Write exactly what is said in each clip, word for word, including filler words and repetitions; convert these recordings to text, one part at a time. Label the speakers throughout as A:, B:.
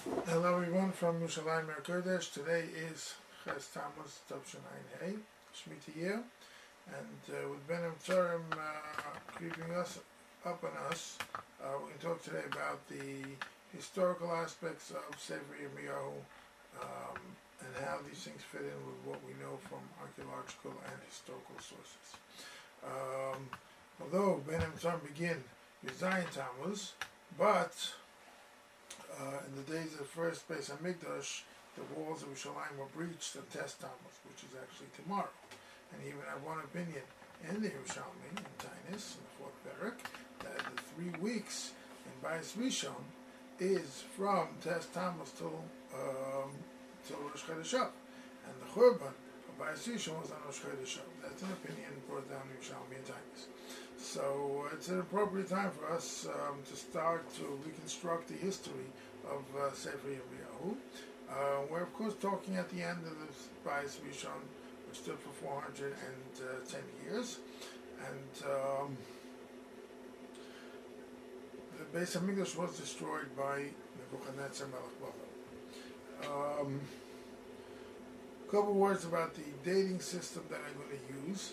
A: Hello everyone from Yerushalayim Kodesh. Today is Ches Tammuz Tavshayin Hey, Shemitah year, and uh, with Ben Tzorim uh, creeping us up on us, uh, we can talk today about the historical aspects of Sefer Yirmiyahu um, and how these things fit in with what we know from archaeological and historical sources. Um, although Ben Tzorim begin with Zion Tammuz, but Uh, in the days of the first Beis Hamikdash, the walls of Yerushalayim were breached on Tes Tammuz, which is actually tomorrow. And even I have one opinion in the Yerushalmi, in Tainus, in the fourth Perek, that the three weeks in Bayis Rishon is from Tes Tammuz till, um, till Rosh Chodesh. And the Churban of Bayis Rishon was on Rosh Chodesh. That's an opinion brought down in Yerushalmi and Tainus. So it's an appropriate time for us um, to start to reconstruct the history of uh, Sefer Yirmiyahu. Uh, we're of course talking at the end of the Bayis Rishon, which stood for four hundred ten years, and um, the Beis Hamikdash was destroyed by Nebuchadnezzar Melech Bavel. Um, a couple words about the dating system that I'm going to use.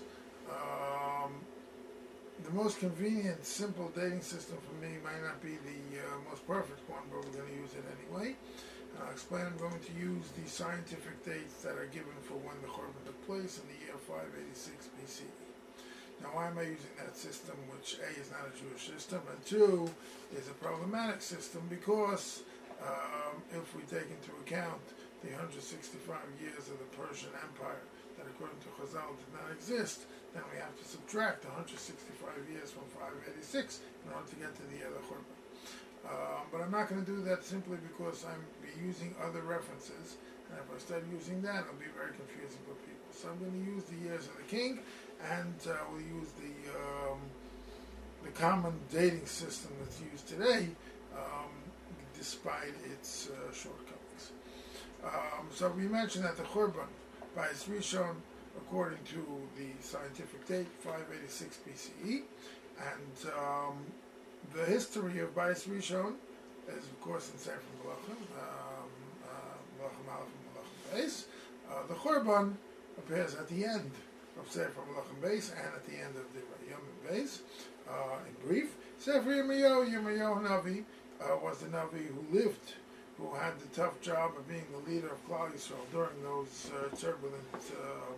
A: Um, The most convenient, simple dating system for me might not be the uh, most perfect one, but we're going to use it anyway. And I'll explain. I'm going to use the scientific dates that are given for when the Churban took place in the year five eighty-six B C E. Now, why am I using that system, which A, is not a Jewish system, and two, is a problematic system because um, if we take into account the one hundred sixty-five years of the Persian Empire that, according to Chazal, did not exist, then we have to subtract one hundred sixty-five years from five eighty-six in order to get to the other Churban. Uh, but I'm not going to do that simply because I'm using other references, and if I start using that, it'll be very confusing for people. So I'm going to use the years of the king, and uh, we'll use the um, the common dating system that's used today, um, despite its uh, shortcomings. Um, so we mentioned that the Churban Bayis Rishon, according to the scientific date, five eighty-six B C E, and um, the history of Bayis Rishon is, of course, in Sefer Melachim, um, uh, Melachim Aleph and Melachim Beis. Uh, the Churban appears at the end of Sefer Melachim Beis and at the end of the Yom Beis. Uh, in brief, Sefer Yirmiyahu, Yirmiyahu Navi, uh, was the Navi who lived, who had the tough job of being the leader of Klal Yisrael during those uh, turbulent uh,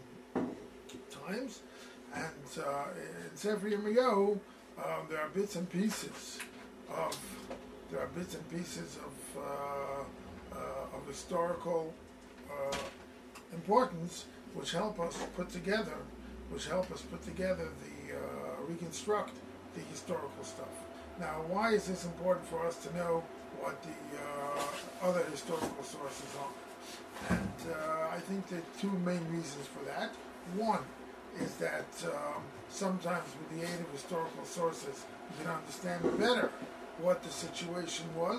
A: times. And uh, in Sefer Yirmiyahu, um, there are bits and pieces of there are bits and pieces of uh, uh, of historical uh, importance, which help us put together, which help us put together the uh, reconstruct the historical stuff. Now, why is this important for us to know what the uh, other historical sources are? And uh, I think there are two main reasons for that. One is that um, sometimes with the aid of historical sources, you can understand better what the situation was.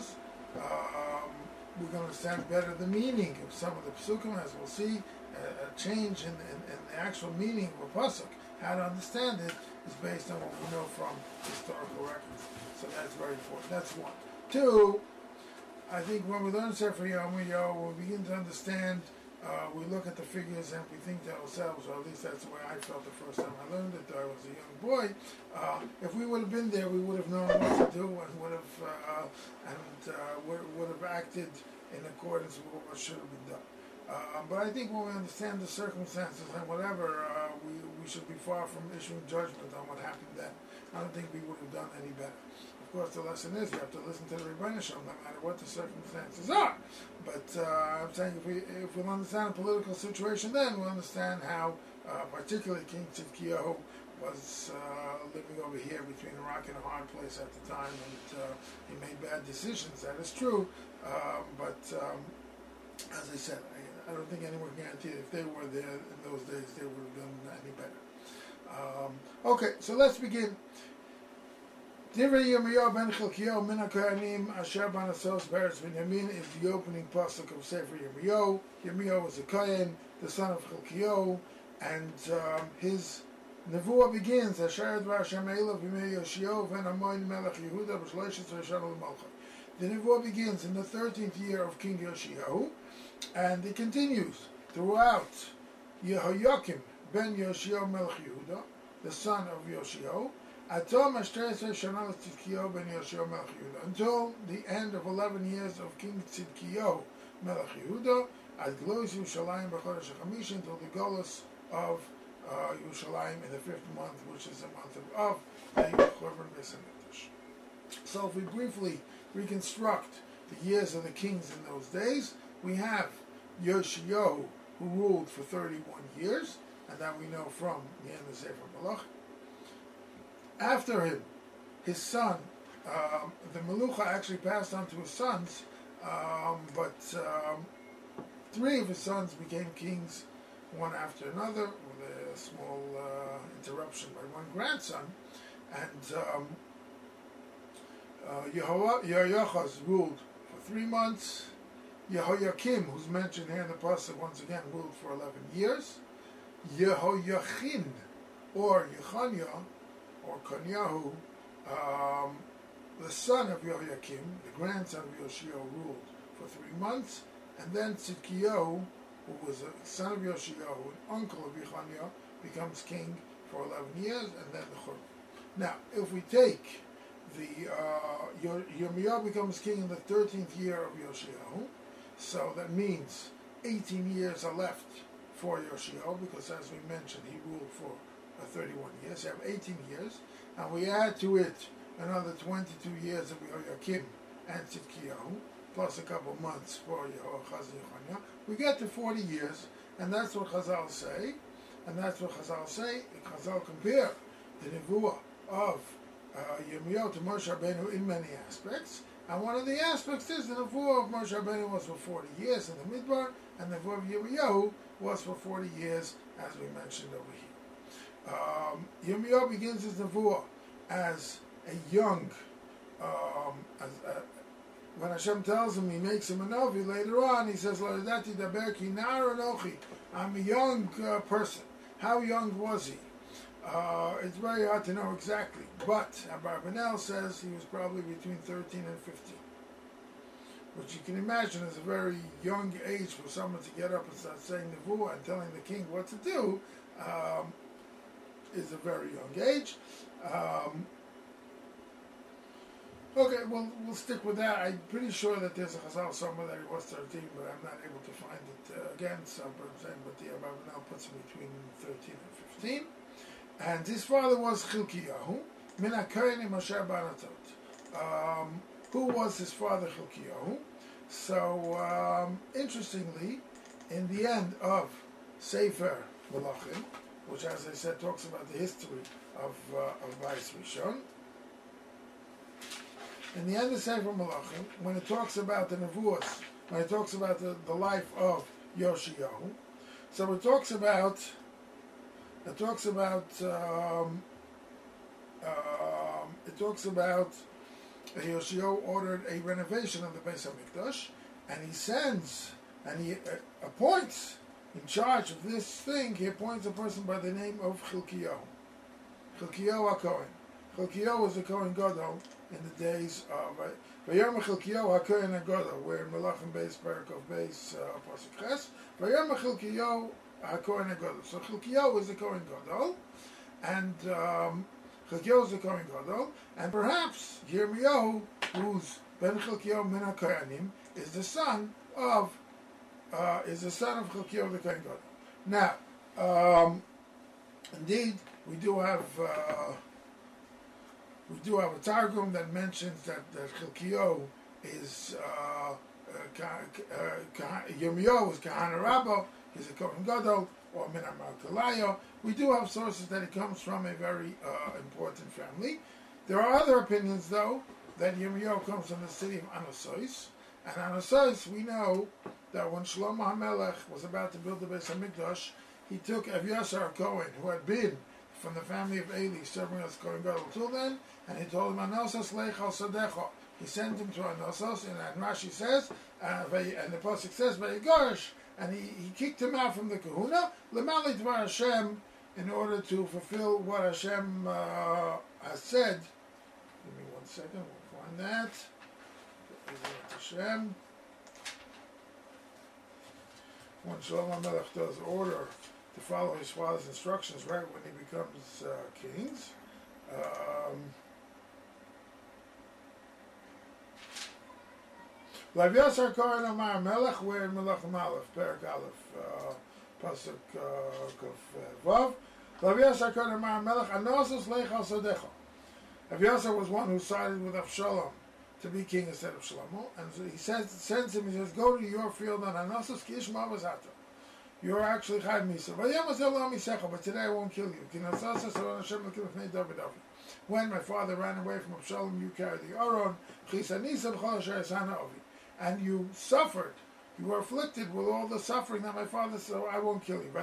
A: Um, we can understand better the meaning of some of the psukim, as we'll see, a, a change in, in, in the actual meaning of a pasuk. How to understand it is based on what we know from historical records. So that's very important. That's one. Two, I think when we learn Sefer Yirmiyahu, we begin to understand, uh, we look at the figures and we think to ourselves, or at least that's the way I felt the first time I learned it, I was a young boy, uh, if we would have been there, we would have known what to do and would have, uh, and, uh, would, would have acted in accordance with what should have been done. Uh, but I think when we understand the circumstances and whatever, uh, we, we should be far from issuing judgment on what happened then. I don't think we would have done any better. Of course, the lesson is you have to listen to the Rebbeinu Shalom, no matter what the circumstances are. But uh, I'm saying if we if we'll understand the political situation, then we'll understand how, uh, particularly King Tzidkiyahu was uh, living over here between a rock and a hard place at the time, and uh, he made bad decisions. That is true. Uh, but um, as I said, I, I don't think anyone guaranteed if they were there in those days, they would have done any better. Um, okay, so let's begin. Divrei Yirmiyahu ben Chilkiyahu min HaKohanim asher banasos be'eretz Binyamin is the opening pasuk of Sefer Yirmiyahu. Yirmiyahu was a Kohen, the son of Chilkiyahu, and um, his nevuah begins asher dvar Hashem elav b'mei Yoshiyahu ben Amon melech Yehuda b'shloishes v'shana l'malcha. The Nevuah begins in the thirteenth year of King Yoshiyahu, and it continues throughout Yehoyakim ben Yoshiyahu Melech Yehuda, the son of Yoshiyahu, Atom Ashtresa Shana Tzidkiyahu ben Yoshiyahu Melech Yehuda, until the end of eleven years of King Tzidkiyahu Melech Yehuda, at Glois Yerushalayim b'Chodesh HaChamish, until the Golus of uh, Yerushalayim in the fifth month, which is the month of Av, the Churban Beis Hamikdash. So if we briefly reconstruct the years of the kings in those days, we have Yoshiyahu, who ruled for thirty-one years, and that we know from the end of Sefer Malach. After him, his son, um, the Melucha actually passed on to his sons, um, but um, three of his sons became kings, one after another, with a small uh, interruption by one grandson. And um, uh, Yehoiachaz ruled for three months. Yehoiakim, who's mentioned here in the pasuk once again, ruled for eleven years. Yehoiachin, or Yechaniah, or Kanyahu, um, the son of Yehoiakim, the grandson of Yoshiyahu, ruled for three months. And then Tzidkiyahu, who was a son of Yoshiyahu, an uncle of Yechaniah, becomes king for eleven years, and then the Churban. Now, if we take the uh, Yirmiyahu becomes king in the thirteenth year of Yoshiyahu, so that means eighteen years are left for Yoshiyahu, because as we mentioned, he ruled for uh, thirty-one years. You have eighteen years, and we add to it another twenty-two years of Yehoiakim and Tzidkiyahu, plus a couple of months for Yehoachaz and Yechaniah. We get to forty years, and that's what Chazal say, and that's what Chazal say. Chazal compare the Nevuah of uh, Yirmiyahu to Moshe Rabbeinu in many aspects, and one of the aspects is the Nevuah of Moshe Rabbeinu was for forty years in the Midbar, and the Nevuah of Yirmiyahu was for forty years, as we mentioned over here. Um, Yirmiyahu begins his Nevuah as a young, um, as, uh, when Hashem tells him, he makes him a Novi, later on he says, I'm a young uh, person. How young was he? Uh, it's very hard to know exactly, but Abarbanel says he was probably between thirteen and fifteen, which you can imagine is a very young age for someone to get up and start saying Nevuah and telling the king what to do, um, is a very young age. Um, okay, well, we'll stick with that. I'm pretty sure that there's a Chazal somewhere that he was thirteen, but I'm not able to find it uh, again, so I'm saying, but the Abarbanel puts him between thirteen and fifteen. And his father was Chilkiyahu, min HaKohanim Asher Banatot. Um, who was his father Chilkiyahu? So, um, interestingly, in the end of Sefer Malachim, which, as I said, talks about the history of uh, of Bais Rishon, in the end of Sefer Malachim, when it talks about the Nevuos, when it talks about the, the life of Yoshiyahu, so it talks about It talks about um, um, it talks about Yoshiyahu ordered a renovation of the Beis Hamikdash, and he sends and he uh, appoints in charge of this thing. He appoints a person by the name of Chilkiyahu, Chilkiyahu HaKohen. Chilkiyahu was a Kohen Gadol in the days of Vayom Chilkiyahu HaKohen HaGadol, where in Melachim Beis Parakov Beis Pasuk Ches. Vayom Chilkiyahu HaKohen HaGadol. So Chilkiyahu is the Kohen Gadol, and um, Chilkiyahu is the Kohen Gadol, and perhaps Yirmiyahu, who's Ben Chilkiyahu Min HaKohanim, is the son of uh, is the son of Chilkiyahu the Kohen Gadol. Now, um, indeed, we do have uh, we do have a Targum that mentions that, that Chilkiyahu is uh, uh, uh, Yirmiyahu is Kahana Rabbah. He's a Kohen Gadol, or Min HaMalkalayo. We do have sources that he comes from a very uh, important family. There are other opinions, though, that Yirmiyahu comes from the city of Anasois. And Anasois, we know that when Shlomo HaMelech was about to build the Beis HaMikdash, he took Avyasar Cohen, who had been from the family of Eli, serving as Kohen Gadol till then, and he told him, Anosos lech al sadecho. He sent him to Anosos, and Rashi says, uh, and the pasuk says, Vayigarish, and he, he kicked him out from the kahuna, L'mali Dvar Hashem, in order to fulfill what Hashem uh, has said. Give me one second, we'll find that. Hashem. When Shlomo Melech does order to follow his father's instructions right when he becomes uh, kings, um, Lav Yasar Kohen Amar Melech, we're in Melech Aleph, Perak Aleph, uh, Pasuk Kuf Vav. Lav Yasar Kohen Amar Melech, Anosos Leichal Sodecha. Lav Yasar was one who sided with Avshalom to be king instead of Shlomo, and so he says, sends him, he says, go to your field on Anosos ki Ishma Vazata. You're actually Chayv Misa. But today I won't kill you. When my father ran away from Avshalom, you carried the Aron, and you suffered. You were afflicted with all the suffering that my father said, so I won't kill you.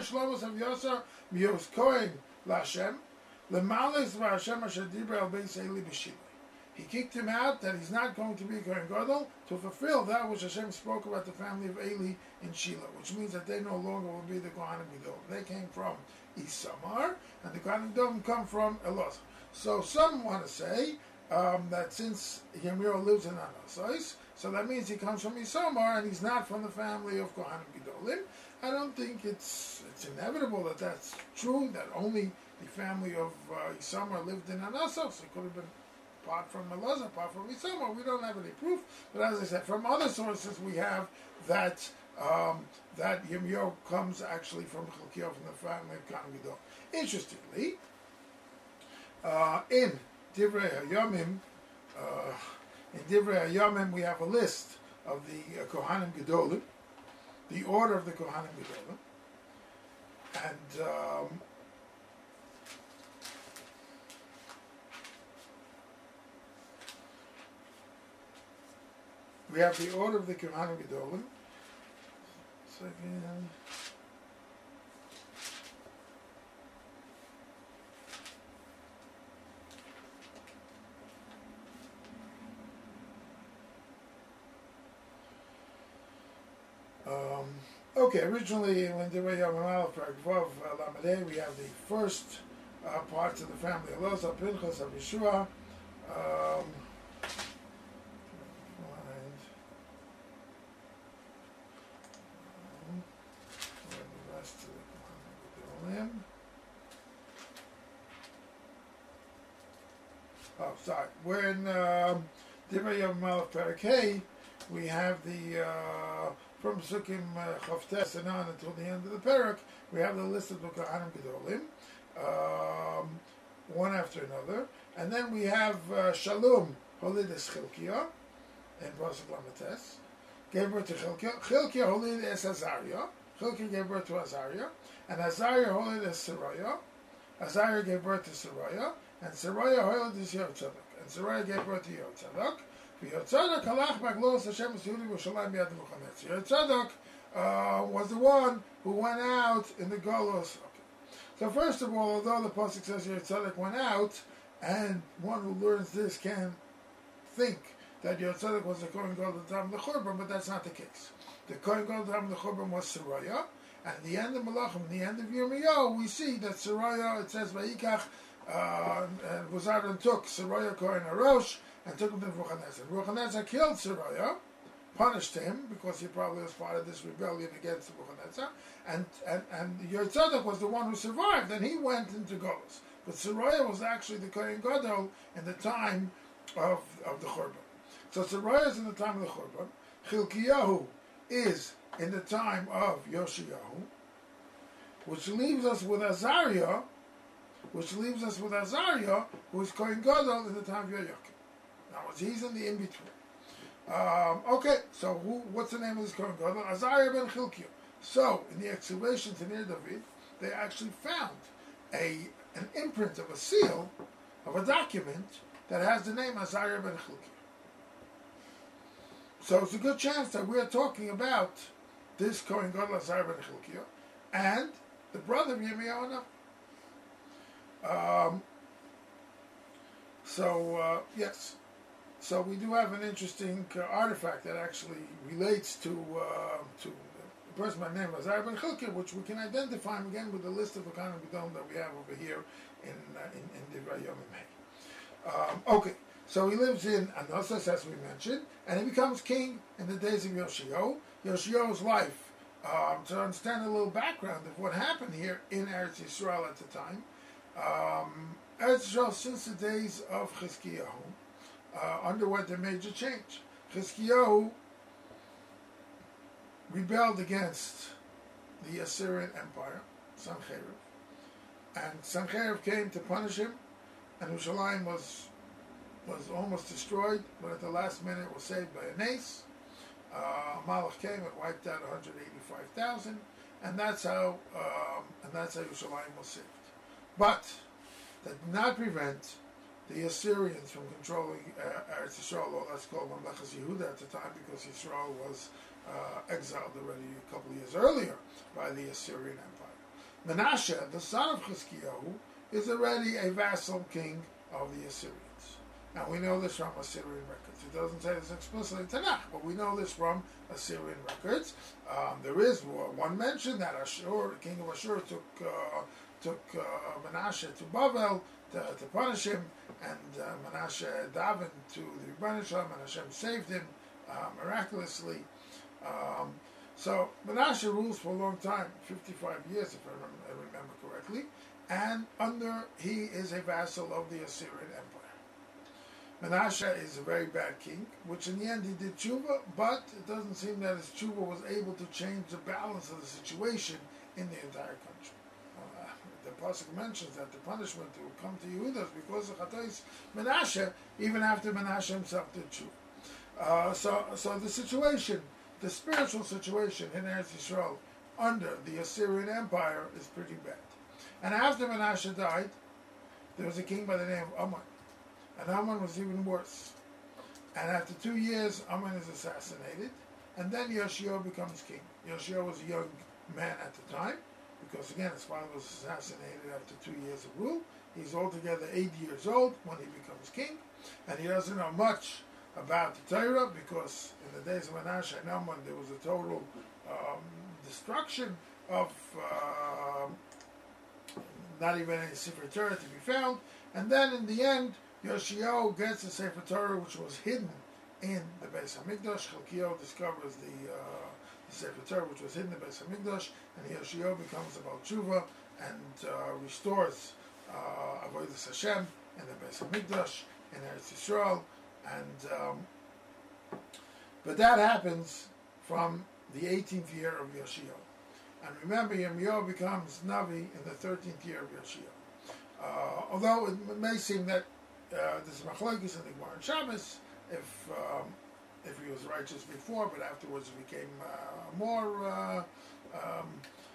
A: He kicked him out that he's not going to be a Kohen Gadol to fulfill that which Hashem spoke about the family of Eli in Shiloh, which means that they no longer will be the Kohanim Gadol. They came from Isamar, and the Kohanim Gadol come from Elazar. So some want to say um, that since Yirmiyahu lives in Anasais, so that means he comes from Isamar and he's not from the family of Kohanim Gedolim. I don't think it's it's inevitable that that's true, that only the family of uh, Isamar lived in Anasais. It could have been apart from Elazar, apart from Isamar. We don't have any proof, but as I said, from other sources we have that um, that Yirmiyahu comes actually from Chilkiyahu, from the family of Kohanim Gadol. Interestingly, uh, in Divrei HaYomim, uh, in Divrei HaYomim we have a list of the uh, Kohanim Gedolim, the order of the Kohanim Gedolim, and um, we have the order of the Kohanim Gedolim. Second. Um, okay, originally when Divrei Yomim Aleph Perek Vav Lamed, we have the first uh, parts of the family: Elazar, Pinchas, Abishua. Um, Oh, sorry. When um, Divrei Yomim Aleph Perek Hey, we have the uh, from Sukkim uh, Chavtes and on until the end of the Perek, we have the list of the Kohanim Gedolim, um, one after another, and then we have uh, Shalom Holides Chilkiah in Pasuk Lamates, gave birth to Chilkiah. Chilkiah Holides Azariah. Chilkiah gave birth to Azariah, and Azariah Holides Seraiah. Azariah gave birth to Seraiah, and Seraiah Holides Yotzadok, and Seraiah gave birth to Yotzadok. Yotzadok halach baglos Hashem Yehudi Yerushalayim b'yad Nebuchadnezzar. Yotzadok uh, was the one who went out in the Golos. Okay. So first of all, although the pasuk says Yotzadok went out, and one who learns this can think that Yotzadok was the Kohen Gadol at the time of the Churban, but that's not the case. The Kohen Gadol at the time of the Churban was Seraiah, and at the end of Malachim, the end of Yirmiyahu, we see that Seraiah, it says Vayikach, uh, and was out and took Seraiah Kohen Arosh, and took him to Nebuchadnezzar. Nebuchadnezzar killed Seraiah, punished him, because he probably was part of this rebellion against Nebuchadnezzar, and, and, and Yotzadok was the one who survived, and he went into Golos. But Seraiah was actually the Kohen Gadol in the time of, of the Churban. So Seraiah is in the time of the Churban. Chilkiyahu is in the time of Yoshiyahu, which leaves us with Azariah, which leaves us with Azariah, who is Kohen Gadol in the time of Yoyakim. Now, he's in the in-between. Um, okay, so who, what's the name of this Kohen Gadol? Azariah ben Chilkiah. So, in the excavations in Ir David, they actually found a an imprint of a seal, of a document, that has the name Azariah ben Chilkiah. So it's a good chance that we are talking about this Kohen Gadol Azariah ben Chilkiah, and the brother of Yirmiyahu. Um, so, uh, yes. So we do have an interesting uh, artifact that actually relates to uh, to the person by the name of Azariah ben Chilkiah, which we can identify him again with the list of the Kohanim Gedolim that we have over here in uh, in, in Divrei Yomim Hey. Um, okay, So he lives in Anosas, as we mentioned, and he becomes king in the days of Yoshio. Yoshio's life, um, to understand a little background of what happened here in Eretz Yisrael at the time. Um, Eretz Yisrael, since the days of Chizkiyahu, uh, underwent a major change. Chizkiyahu rebelled against the Assyrian Empire, Sancherib, and Sancherib came to punish him, and Yerushalayim was was almost destroyed, but at the last minute was saved by a nace. Uh, Malach came and wiped out one hundred eighty-five thousand, and that's how um, and that's how Yerushalayim was saved. But that did not prevent the Assyrians from controlling uh, Eretz Yisrael, or let's call them Mamlechas Yehuda at the time, because Yisrael was uh, exiled already a couple of years earlier by the Assyrian Empire. Menashe, the son of Chizkiyahu, is already a vassal king of the Assyrians. Now we know this from Assyrian records. It doesn't say this explicitly in Tanakh, but we know this from Assyrian records. Um, there is one mention that Ashur, the king of Ashur, took uh, took uh, Menashe to Bavel to, to punish him, and uh, Menashe davened to the Rebbeinu Shalom, and Hashem saved him uh, miraculously. Um, so Menashe rules for a long time, fifty-five years, if I remember, I remember correctly, and under he is a vassal of the Assyrian Empire. Menashe is a very bad king, which in the end he did tshuva, but it doesn't seem that his tshuva was able to change the balance of the situation in the entire country. Uh, the Pasuk mentions that the punishment will come to Yehuda because of Chatois Menashe, even after Menashe himself did tshuva. Uh, so, so the situation, the spiritual situation in Eretz Yisrael under the Assyrian Empire is pretty bad. And after Menashe died, there was a king by the name of Amon. And Amon was even worse. And after two years, Amon is assassinated, and then Yoshio becomes king. Yoshio was a young man at the time, because again, his father was assassinated after two years of rule. He's altogether eight years old when he becomes king, and he doesn't know much about the Torah, because in the days of Menashe and Amon, there was a total um, destruction of uh, not even any Sefer Torah to be found. And then in the end, Yoshio gets the Sefer Torah, which was hidden in the Beis Hamikdash. Chalkiyahu discovers the, uh, the Sefer Torah, which was hidden in the Beis Hamikdash, and Yoshio becomes a Baal Tshuva and uh, restores uh, Avodas Hashem in the Beis Hamikdash in Eretz Yisrael. And um, but that happens from the eighteenth year of Yoshio. And remember, Yirmiyahu becomes Navi in the thirteenth year of Yoshio. Uh, although it may seem that uh, this is Machlokes in the Gemara and Shabbos, if um, if he was righteous before, but afterwards became uh, more uh, um,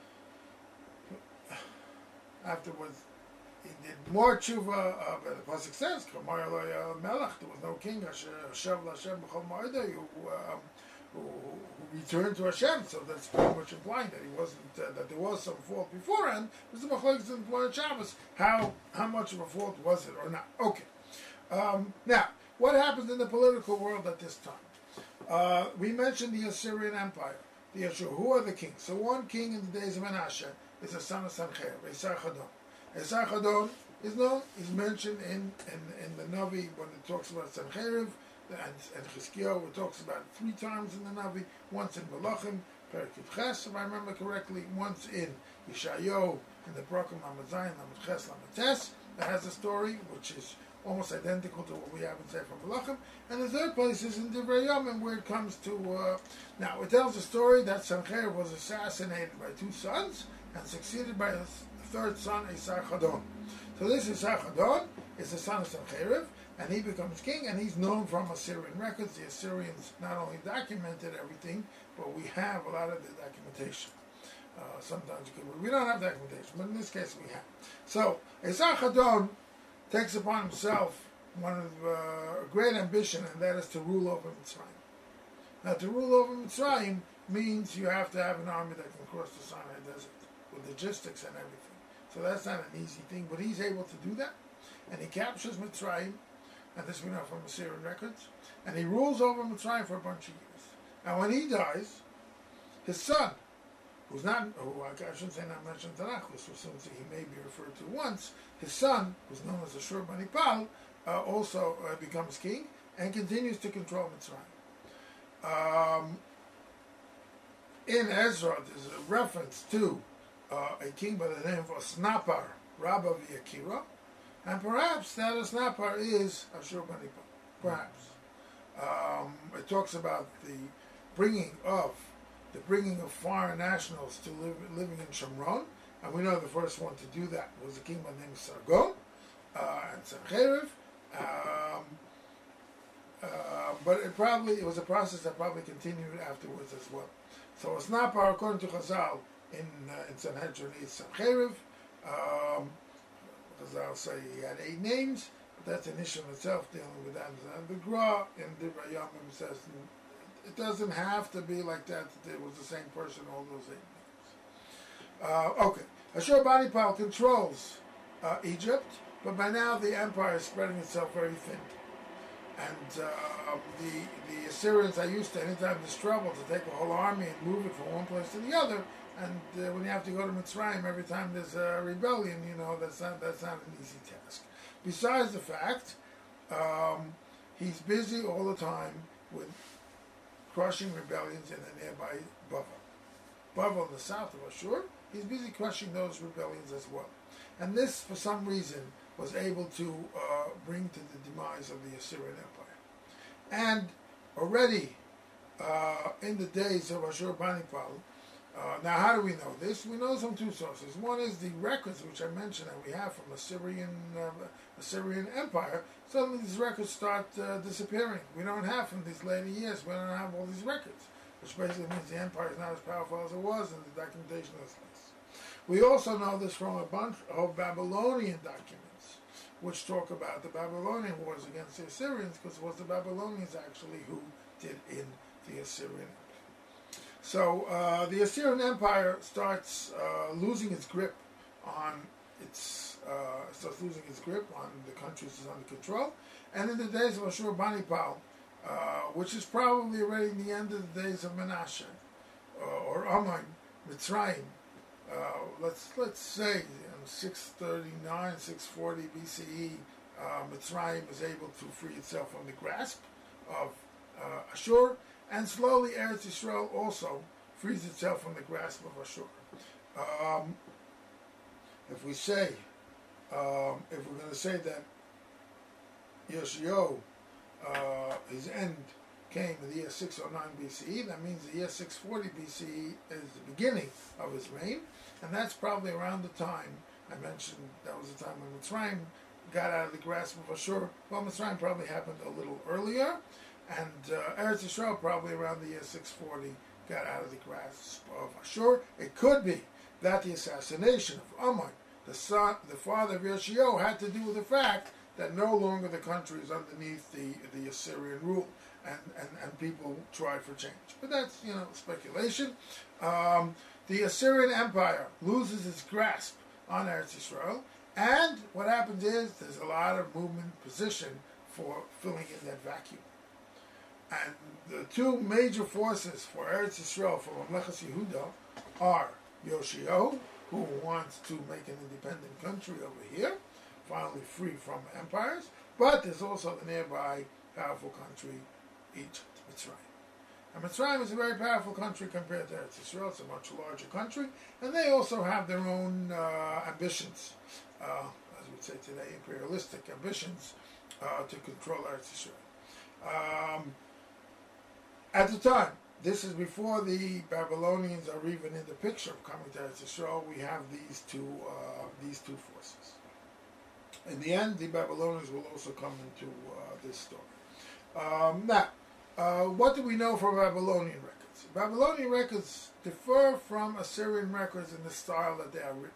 A: afterwards he did more tshuva. Uh, but the pasuk says, "Kamar Eloya Melech." There was no king. Hashem Hashem b'chol ma'odeh, who um, who returned to Hashem. So that's pretty much implying that he wasn't uh, that there was some fault beforehand. It was the Machlokes in the Gemara and Shabbos. How how much of a fault was it or not? Okay. Um, now, what happens in the political world at this time? Uh, we mentioned the Assyrian Empire, the Ashur. Who are the kings? So one king in the days of Menashe is the son of Sancherib, Esarhaddon. Esarhaddon is known, is mentioned in, in, in the Navi when it talks about Sancherib, and, and Chizkiyahu, it talks about it three times in the Navi, once in Melachim, Perikut Ches, if I remember correctly, once in Yeshayahu, in the Brokim Lamed Zayin, Lamed Ches, Lamed Tes, that has a story which is almost identical to what we have in Sefer Melachim. And the third place is in Divrei Yomim, where it comes to, uh, now it tells a story that Sancherib was assassinated by two sons and succeeded by his third son, Esarhaddon. So this Esarhaddon is the son of Sancherib, and he becomes king, and he's known from Assyrian records. The Assyrians not only documented everything, but we have a lot of the documentation. Uh, sometimes you can, we don't have documentation, but in this case we have. So Esarhaddon takes upon himself one of uh, a great ambition, and that is to rule over Mitzrayim. Now, to rule over Mitzrayim means you have to have an army that can cross the Sinai Desert with logistics and everything. So that's not an easy thing, but he's able to do that, and he captures Mitzrayim, and this we know from Assyrian records, and he rules over Mitzrayim for a bunch of years. And when he dies, his son, who's not, who I shouldn't say not mentioned in Tanakh, this was something he may be referred to once, his son, who's known as Ashur Banipal, uh, also uh, becomes king and continues to control Mitzrayim. Um, in Ezra, there's a reference to uh, a king by the name of Osnapar, Rabba V'Yakira, and perhaps that Osnapar is Ashurbanipal. Perhaps. Um, it talks about the bringing of the bringing of foreign nationals to live living in Shomron, and we know the first one to do that was a king by the name of Sargon uh, and Sancheriv. Um, uh, but it probably it was a process that probably continued afterwards as well. So Osnapar, according to Chazal, in uh, in Sanhedrin is Sancheriv. Um, Chazal say he had eight names, but that's an issue in itself dealing with that. And the Gra in Divrei Yamim says it doesn't have to be like that, that it was the same person, all those eight names. Uh, okay. Ashurbanipal controls uh, Egypt, but by now the empire is spreading itself very thin. And uh, the, the Assyrians are used to, anytime there's trouble, to take a whole army and move it from one place to the other. And uh, when you have to go to Mitzrayim every time there's a rebellion, you know, that's not, that's not an easy task. Besides the fact, um, he's busy all the time with crushing rebellions in the nearby Bavel. Bavel in the south of Ashur, he's busy crushing those rebellions as well. And this, for some reason, was able to uh, bring to the demise of the Assyrian Empire. And already uh, in the days of Ashurbanipal, uh, now how do we know this? We know from two sources. One is the records which I mentioned that we have from Assyrian uh, Assyrian Empire. Suddenly these records start uh, disappearing. We don't have from these later years, we don't have all these records, which basically means the empire is not as powerful as it was and the documentation is less. We also know this from a bunch of Babylonian documents, which talk about the Babylonian wars against the Assyrians, because it was the Babylonians actually who did in the Assyrian Empire. So uh, the Assyrian Empire starts uh, losing its grip on its uh, starts losing its grip on the countries it's under control, and in the days of Ashurbanipal, uh, which is probably already in the end of the days of Menashe uh, or Ammon, Mitzrayim. Uh, let's let's say in six thirty-nine, six forty B C E, uh, Mitzrayim is able to free itself from the grasp of uh, Ashur, and slowly Eretz Yisrael also frees itself from the grasp of Ashur. Um, if we say, um, if we're going to say that Yoshiyahu, uh, his end came in the year six oh nine B C E, that means the year six forty B C E is the beginning of his reign, and that's probably around the time I mentioned that was the time when Mitzrayim got out of the grasp of Ashur. Well, Mitzrayim probably happened a little earlier, and uh, Eretz Yisrael probably around the year six forty got out of the grasp of Ashur. It could be that the assassination of Ammon, the son, the father of Yoshiyahu, had to do with the fact that no longer the country is underneath the, the Assyrian rule, and, and, and people try for change. But that's, you know, speculation. Um, the Assyrian Empire loses its grasp on Eretz Yisrael, and what happens is there's a lot of movement position for filling in that vacuum. And the two major forces for Eretz Yisrael, for Mamlechas Yehuda, are Yoshiyahu, who wants to make an independent country over here, finally free from empires, but there's also the nearby powerful country, Egypt, Mitzrayim. And Mitzrayim is a very powerful country compared to Eretz Yisrael. It's a much larger country, and they also have their own uh, ambitions, uh, as we would say today, imperialistic ambitions uh, to control Eretz Yisrael. Um, at the time, this is before the Babylonians are even in the picture of coming to Eretz Yisrael, we have these two uh, these two forces. In the end, the Babylonians will also come into uh, this story. Um, now, uh, what do we know from Babylonian records? Babylonian records differ from Assyrian records in the style that they are written,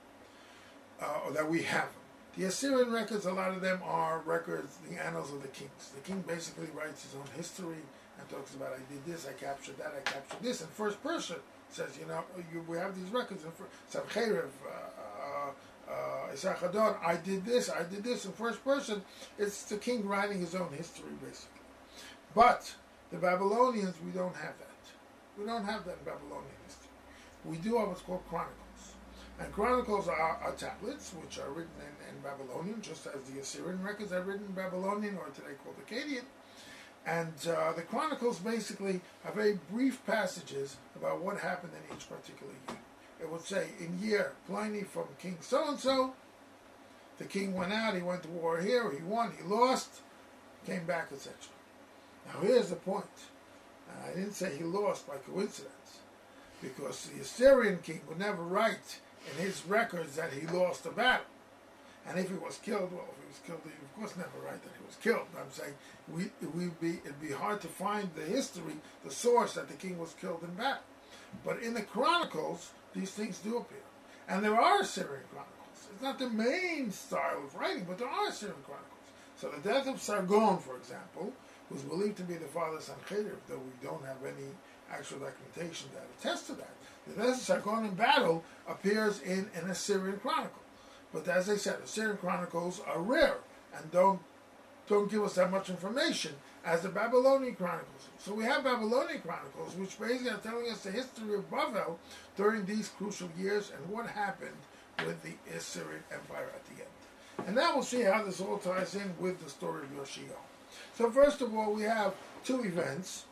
A: uh, or that we have them. The Assyrian records, a lot of them are records, the annals of the kings. The king basically writes his own history and talks about, I did this, I captured that, I captured this. In first person, says, you know, you, we have these records in Sancheriv, uh, uh, Isachadon, I did this, I did this in first person. It's the king writing his own history, basically. But the Babylonians, we don't have that. We don't have that in Babylonian history. We do have what's called chronicles. And chronicles are, are tablets, which are written in, in Babylonian, just as the Assyrian records are written in Babylonian, or today called Akkadian. And uh, the chronicles basically are very brief passages about what happened in each particular year. It would say, in year Pliny from King so-and-so, the king went out, he went to war here, he won, he lost, came back, et cetera. Now here's the point. And I didn't say he lost by coincidence, because the Assyrian king would never write in his records that he lost a battle. And if he was killed, well, if he was killed, he would of course never write that he was killed. I'm saying we, we'd be, it'd be hard to find the history, the source that the king was killed in battle. But in the chronicles, these things do appear. And there are Assyrian chronicles. It's not the main style of writing, but there are Assyrian chronicles. So the death of Sargon, for example, who's believed to be the father of Sancheriv, though we don't have any actual documentation that attests to that. The death of Sargon in battle appears in an Assyrian chronicle. But as I said, Assyrian chronicles are rare and don't don't give us that much information as the Babylonian chronicles. So we have Babylonian chronicles, which basically are telling us the history of Bavel during these crucial years and what happened with the Assyrian Empire at the end. And now we'll see how this all ties in with the story of Yoshiyahu. So first of all, we have two events.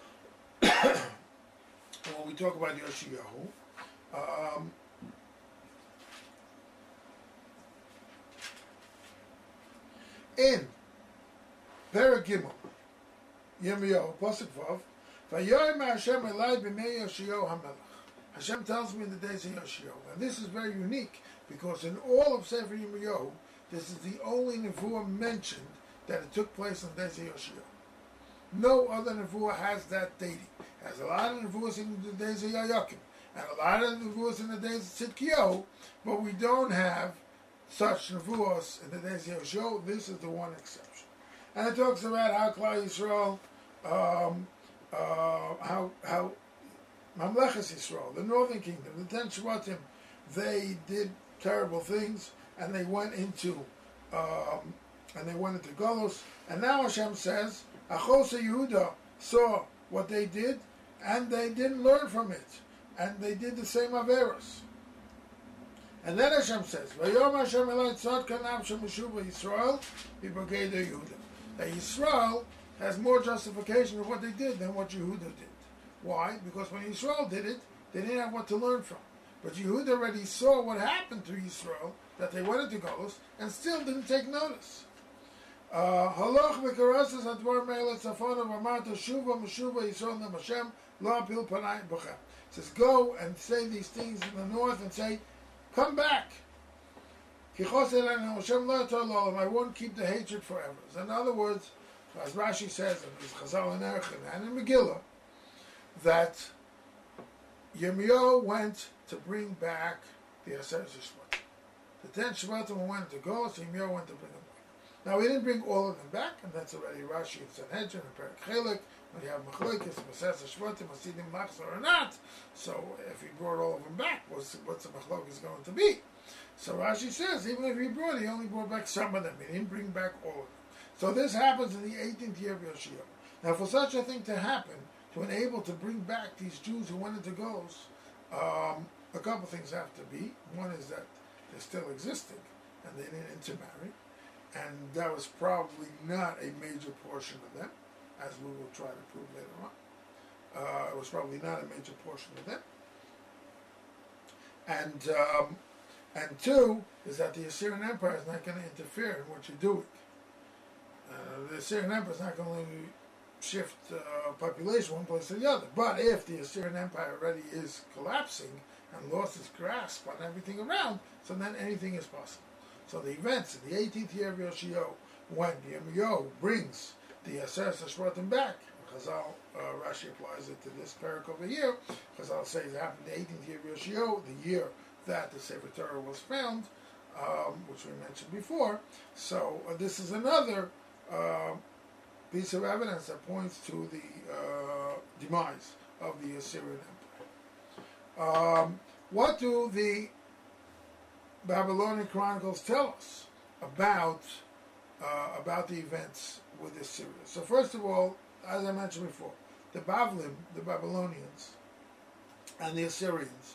A: When we talk about Yoshiyahu, um, in Perek Gimel, Yirmiyahu, Pasuk Vav, Vayoyim Hashem Elai b'mei Yoshiyahu HaMelech. Hashem tells me in the days of Yoshiyahu, and this is very unique because in all of Sefer Yirmiyahu, this is the only nevuah mentioned that it took place in the days of Yoshiyahu. No other nevuah has that dating. It has a lot of nevuahs in the days of Yayakim, and a lot of nevuahs in the days of Tzidkiyahu, but we don't have such nevuahs in the days of Yoshiyahu. This is the one exception. And it talks about how Klal Yisrael, um, uh, how how Mamlechas Yisrael, the northern kingdom, the ten Shvatim, they did terrible things, and they went into um, and they went into Golos. And now Hashem says, Achos Yehuda saw what they did, and they didn't learn from it, and they did the same averos. And then Hashem says, Vayom Hashem Elai Tzad Kanav Shemishuva Yisrael B'Bageda Yehuda. That Yisrael has more justification of what they did than what Yehuda did. Why? Because when Yisrael did it, they didn't have what to learn from. But Yehuda already saw what happened to Yisrael, that they went into Golos, and still didn't take notice. Halach v'karasas advar me'elet tzafona v'amata shuva m'shuva Yisrael nem Hashem lo apil panayim b'chem. It says, go and say these things in the north and say, come back. I won't keep the hatred forever. So in other words, as Rashi says, and as Chazal in Erech and in Megillah, that Yirmiyahu went to bring back the Aseret Shvatim. The ten Shvatim went to go, so Yirmiyahu went to bring them back. Now, he didn't bring all of them back, and that's already Rashi in Sanhedrin and Perek Chelek, when you have Machlokes, Aseret Shvatim, Hasidim Machzor or not. So, if he brought all of them back, what's, what's the Machlokes going to be? So Rashi says, even if he brought, he only brought back some of them. He didn't bring back all of them. So this happens in the eighteenth year of Yoshiyahu. Now, for such a thing to happen, to enable to bring back these Jews who went into Golos, um, a couple things have to be. One is that they're still existing, and they didn't intermarry, and that was probably not a major portion of them, as we will try to prove later on. Uh, it was probably not a major portion of them. And um, And two, is that the Assyrian Empire is not going to interfere in what you're doing. Uh, the Assyrian Empire is not going to shift uh, population one place to the other. But if the Assyrian Empire already is collapsing and lost its grasp on everything around, so then anything is possible. So the events in the eighteenth year of Yoshiyahu, when Yirmiyahu brings the Aseret Shvatim back, Chazal, uh, Rashi applies it to this parak over here. Chazal says it happened in the eighteenth year of Yoshiyahu, the year that the Sefer Torah was found, um, which we mentioned before. So uh, this is another uh, piece of evidence that points to the uh, demise of the Assyrian Empire. Um, what do the Babylonian Chronicles tell us about uh, about the events with Assyria? So first of all, as I mentioned before, the Bavlim, the Babylonians, and the Assyrians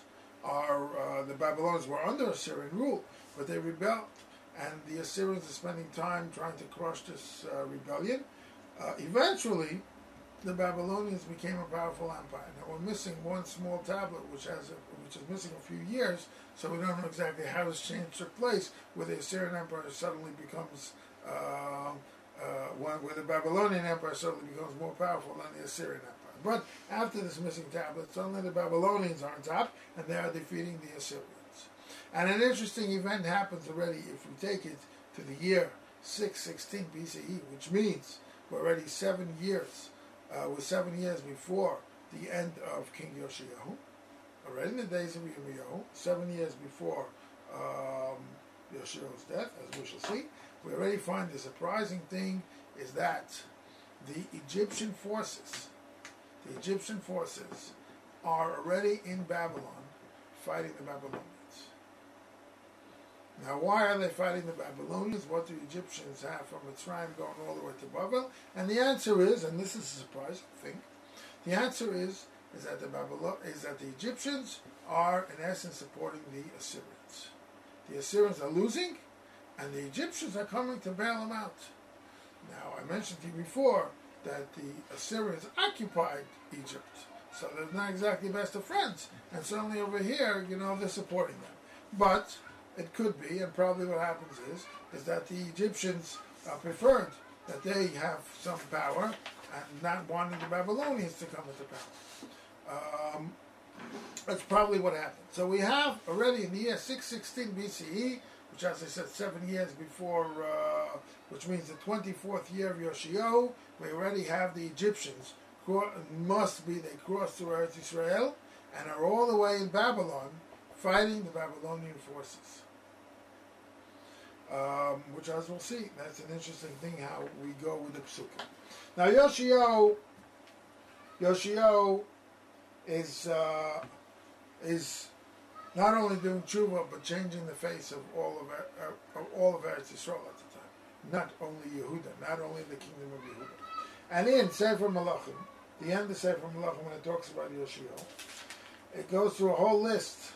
A: are uh, the Babylonians were under Assyrian rule, but they rebelled, and the Assyrians are spending time trying to crush this uh, rebellion. Uh, eventually, the Babylonians became a powerful empire. Now we're missing one small tablet, which has a, which is missing a few years, so we don't know exactly how this change took place, where the Assyrian Empire suddenly becomes, uh, uh, one, where the Babylonian Empire suddenly becomes more powerful than the Assyrian Empire. But after this missing tablet, suddenly the Babylonians are on top, and they are defeating the Assyrians. And an interesting event happens already if we take it to the year six sixteen B C E, which means we're already seven years, uh, we're seven years before the end of King Yoshiyahu, already in the days of Yirmiyahu, seven years before um, Yoshiyahu's death, as we shall see. We already find the surprising thing is that the Egyptian forces, the Egyptian forces are already in Babylon fighting the Babylonians. Now, why are they fighting the Babylonians? What do the Egyptians have from Mitzrayim going all the way to Babel? And the answer is, and this is a surprising thing, the answer is is that the Babylon is that the Egyptians are in essence supporting the Assyrians. The Assyrians are losing, and the Egyptians are coming to bail them out. Now, I mentioned to you before that the Assyrians occupied Egypt, so they're not exactly best of friends. And suddenly over here, you know, they're supporting them. But it could be, and probably what happens is, is that the Egyptians uh, preferred that they have some power and not wanting the Babylonians to come into power. Um, that's probably what happened. So we have already in the year six sixteen B C E, which, as I said, seven years before, uh, which means the twenty-fourth year of Yoshiyahu, we already have the Egyptians, must be, they crossed through Eretz Israel, and are all the way in Babylon, fighting the Babylonian forces. Um, which, as we'll see, that's an interesting thing how we go with the Psukim. Now, Yoshiyahu, Yoshiyahu is uh, is not only doing tshuva but changing the face of all of uh, of all of Eretz Yisrael at the time. Not only Yehuda, not only the kingdom of Yehuda. And in Sefer Malachim, the end of Sefer Malachim, when it talks about Yoshiyahu, it goes through a whole list.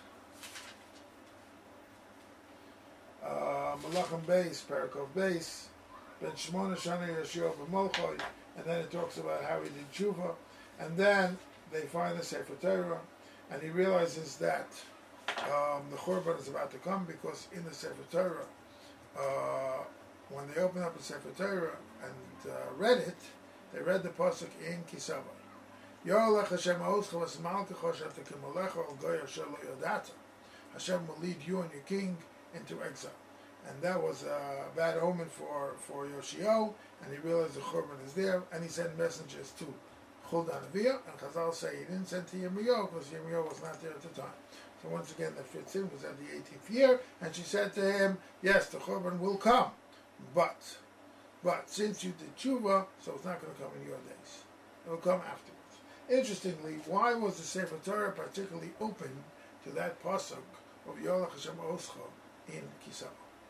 A: Uh, Malachim Beis, Parakov Beis, Ben Shmona Shana Yoshiyahu B'Molchoi, and then it talks about how he did tshuva, and then they find the Sefer Torah, and he realizes that um, the Churban is about to come, because in the Sefer Torah, uh, when they opened up the Sefer Torah and uh, read it, they read the pasuk in Kisava. Yorlech Hashem ha'oscha v'smalkecha she'tekim alecha ol goy asher lo yodata. Hashem will lead you and your king into exile. And that was a bad omen for, for Yoshiyahu, and he realized the Churban is there, and he sent messengers to Chuldan Aviyah, and Chazal say he didn't send to Yirmiyahu, because Yirmiyahu was not there at the time. So once again, that fits in, was at the eighteenth year, and she said to him, yes, the Churban will come, but, but since you did tshuva, so it's not going to come in your days. It will come afterwards. Interestingly, why was the Sefer Torah particularly open to that pasuk of Yorlech Hashem ha'oscha in Kisava?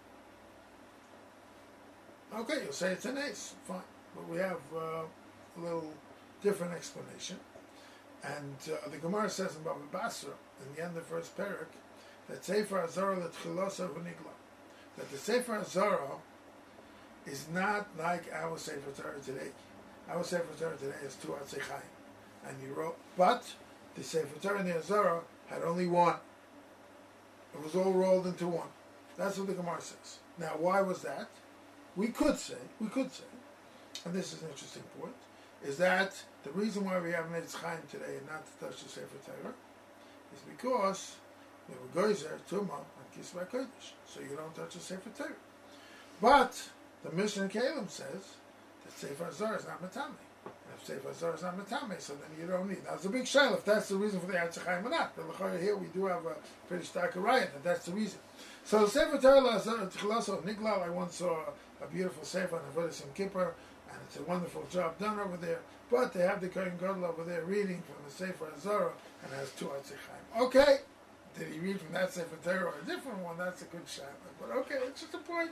A: Okay, you'll say it's an ace, fine. But we have uh, a little different explanation. And uh, the Gemara says in Baba Basra, in the end of the first parak, that Sefer Hazara l'tchilosa v'nigla. That the Sefer Hazara is not like our Sefer Torah today. Our Sefer Torah today has two Atzei Chaim. And you wrote, but the Sefer Torah and the Hazara had only one. It was all rolled into one. That's what the Gemara says. Now, why was that? We could say, we could say, and this is an interesting point, is that the reason why we have an Eitz Chaim today and not to touch the Sefer Torah is because we have a Goyzer, Tumah, and Kisvei Kodesh, so you don't touch the Sefer Torah. But the Mishnah in Kalim says that Sefer Hazar is not Matame. And if Sefer Hazar is not Matame, so then you don't need. Now, it's a big shayla if that's the reason for the Eitz Chaim or not. But here we do have a pretty stark riot that that's the reason. So the Sefer Torah, Tchiloso Niglal, I once saw a beautiful Sefer on Avodas Yom Kippur, and it's a wonderful job done over there. But they have the Kohen Gadol over there reading from the Sefer Hazara, and it has two Atzei Chaim. Okay, did he read from that Sefer Torah or a different one? That's a good shot. But okay, it's just a point.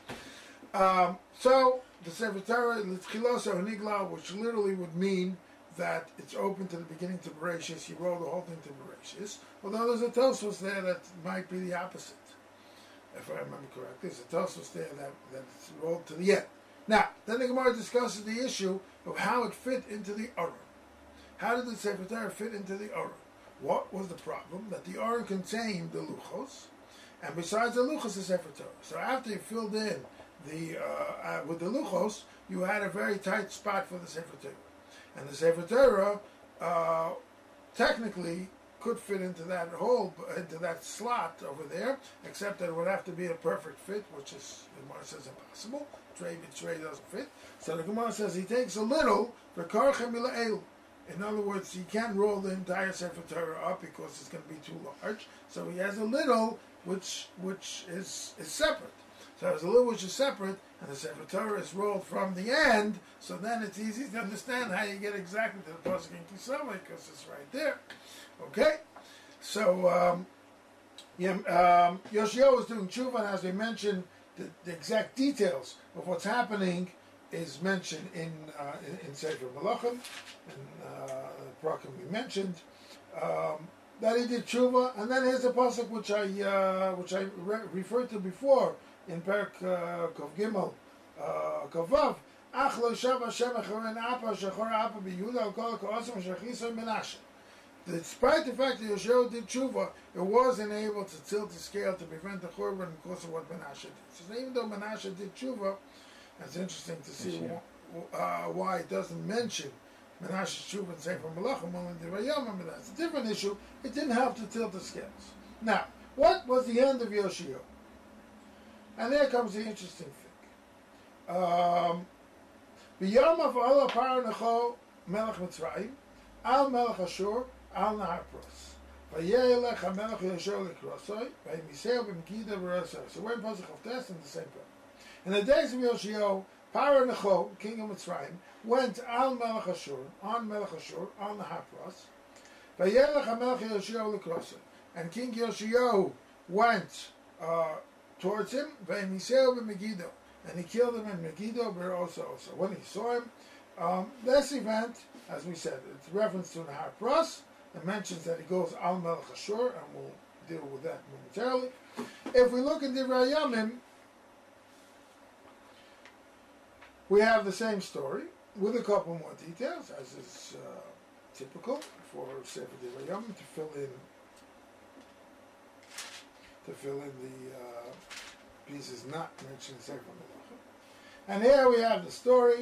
A: Okay. Um, so the Sefer Torah, L'tchiloso Niglal, which literally would mean that it's open to the beginning to Bereshis, you roll the whole thing to Bereshis. Although there's a Tosfos there that might be the opposite, if I remember correctly. There's a Tosfos there that, that it's rolled to the end. Now, then the Gemara discusses the issue of how it fit into the Aron. How did the Sefer Torah fit into the Aron? What was the problem? That the Aron contained the Luchos, and besides the Luchos, the Sefer Torah. So after you filled in the uh, uh, with the Luchos, you had a very tight spot for the Sefer Torah. And the Sefer Torah uh, technically could fit into that hole, into that slot over there, except that it would have to be a perfect fit, which is, the Gemara says, impossible. Trey b'trey doesn't fit. So the Gemara says he takes a little for karchem mila'el. In other words, he can't roll the entire Sefer Torah up because it's going to be too large. So he has a little which which is, is separate. So there's a little which is separate, and the Sefer Torah is rolled from the end, so then it's easy to understand how you get exactly to the Pasuk in Kisavai, because it's right there. Okay? So, um, yeah, um, Yoshio is doing tshuva, and as we mentioned, the, the exact details of what's happening is mentioned in uh, in, in Sefer Malachim, and uh, Prakim we mentioned. Um, that he did tshuva, and then here's the pasuk which I uh, which I re- referred to before in Perk uh, Kov Gimel uh, Kovav. Ach lo shav Hashem echaren apa shechor apa b'Yehuda al kol ka'osim shechisa Menashe. Despite the fact that Yoshua did tshuva, it wasn't able to tilt the scale to prevent the churban because of what Menashe did. So even though Menashe did tshuva, it's interesting to see uh, why it doesn't mention Menashe's tshuva and Sefer Malachim, only the Vayomim, but that's a different issue. It didn't help to tilt the scales. Now, what was the end of Yoshua? And there comes the interesting thing. Um, B'yom of Allah Par Necho Melech Mitzrayim, Al Melech Ashur, Al Nahar Pros. Vayelech HaMelech Yoshua L'Krosoi, Vaymiseo B'Mkida V'Rosoi. So we're in Pasuk of Test in the same part. In the days of Yoshua, Par Necho, king of Mitzrayim, went Al Melech Ashur, on Melech Ashur, Al Nahar Pros. Vayelech HaMelech Yoshua L'Krosoi. And King Yoshua went uh, towards him, Vaymiseo B'Megiddo, and he killed him in Megiddo, but also, also when he saw him, um, this event, as we said, it's a reference to Nahar Pros. It mentions that he goes Al Melech Ashur, and we'll deal with that momentarily. If we look in Divrei Yamim, we have the same story with a couple more details, as is uh, typical for Sefer Divrei Yamim to fill in to fill in the uh, pieces not mentioned in Sefer Malachim. And here we have the story.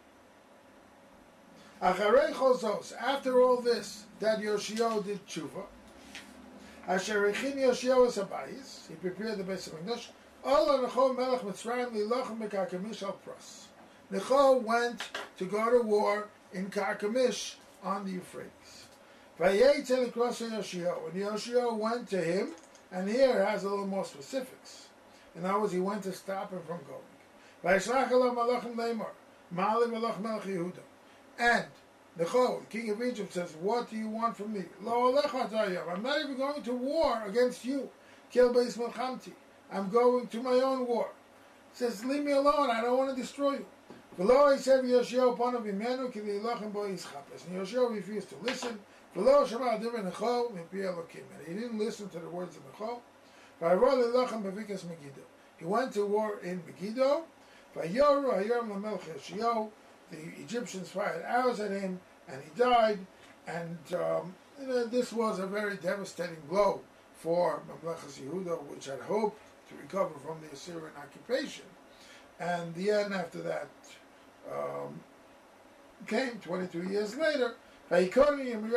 A: Acharei Chozos, after all this, that Yoshio did tshuva, Asher Echin Yoshio es habayis, he prepared the Beis Hamikdash. Ola Necho Melech Mitzrayim lilochem b'Karkemish al Pros. Necho went to go to war in Karkemish on the Euphrates. Vayetzel across Yoshio, and Yoshio went to him. And here it has a little more specifics. In other words, he went to stop him from going. And Necho, the king of Egypt, says, what do you want from me? I'm not even going to war against you. I'm going to my own war. He says, leave me alone, I don't want to destroy you. And Yoshua refused to listen. And he didn't listen to the words of Necho. He went to war in Megiddo. The Egyptians fired arrows at him, and he died. And um, you know, this was a very devastating blow for Mamlechas Yehuda, which had hoped to recover from the Assyrian occupation. And the end after that um, came twenty-two years later. The king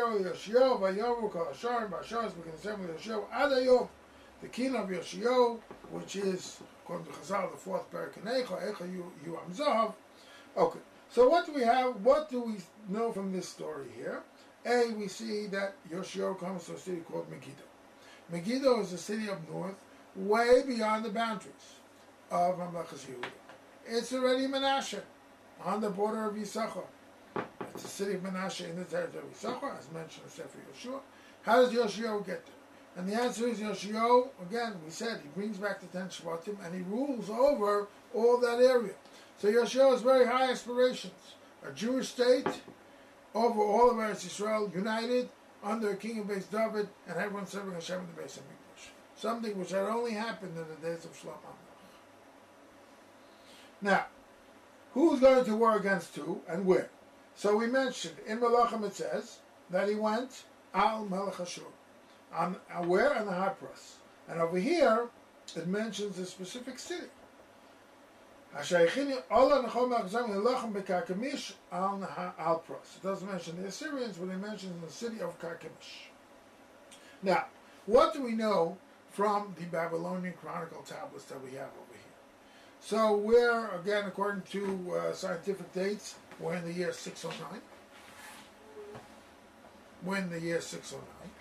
A: of Yoshio, which is, according to Chazal, the fourth Parak. Okay, so what do we have? What do we know from this story here? A, we see that Yoshio comes to a city called Megiddo. Megiddo is a city up north, way beyond the boundaries of Mamlechas Yehuda. It's already Menashe, on the border of Yisachar. It's the city of Menashe in the territory of Yisachar, as mentioned in Sefer Yoshua. How does Yoshio get there? And the answer is Yoshio, again, we said, he brings back the ten Shvatim, and he rules over all that area. So Yoshio has very high aspirations. A Jewish state, over all of Eretz Yisrael, united under a king of Beis David, and everyone serving Hashem in the Beis Hamikdash. Something which had only happened in the days of Shlomo HaMelech. Now, who's going to war against who and where? So we mentioned in Melachim it says that he went al Melech Ashur, on uh, where on the Hapras, and over here it mentions a specific city. It doesn't mention the Assyrians, but it mentions the city of Carchemish. Now, what do we know from the Babylonian Chronicle tablets that we have over here? So we're, again, according to uh, scientific dates, we're in the year six oh nine. We're in the year six oh nine.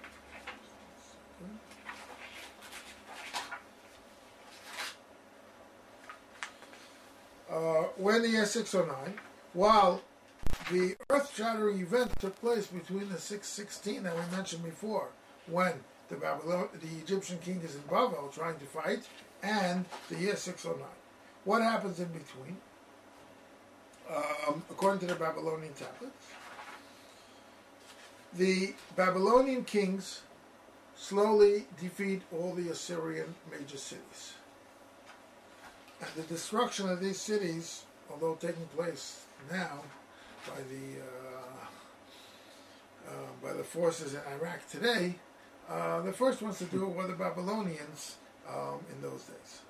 A: Uh, we're in the year six oh nine, while the earth-shattering event took place between the six sixteen that we mentioned before, when the Babylon, the Egyptian king is in Babel trying to fight, and the year six oh nine. What happens in between? Um, according to the Babylonian tablets, the Babylonian kings slowly defeat all the Assyrian major cities. And the destruction of these cities, although taking place now by the uh, uh, by the forces in Iraq today, uh, the first ones to do it were the Babylonians um, in those days.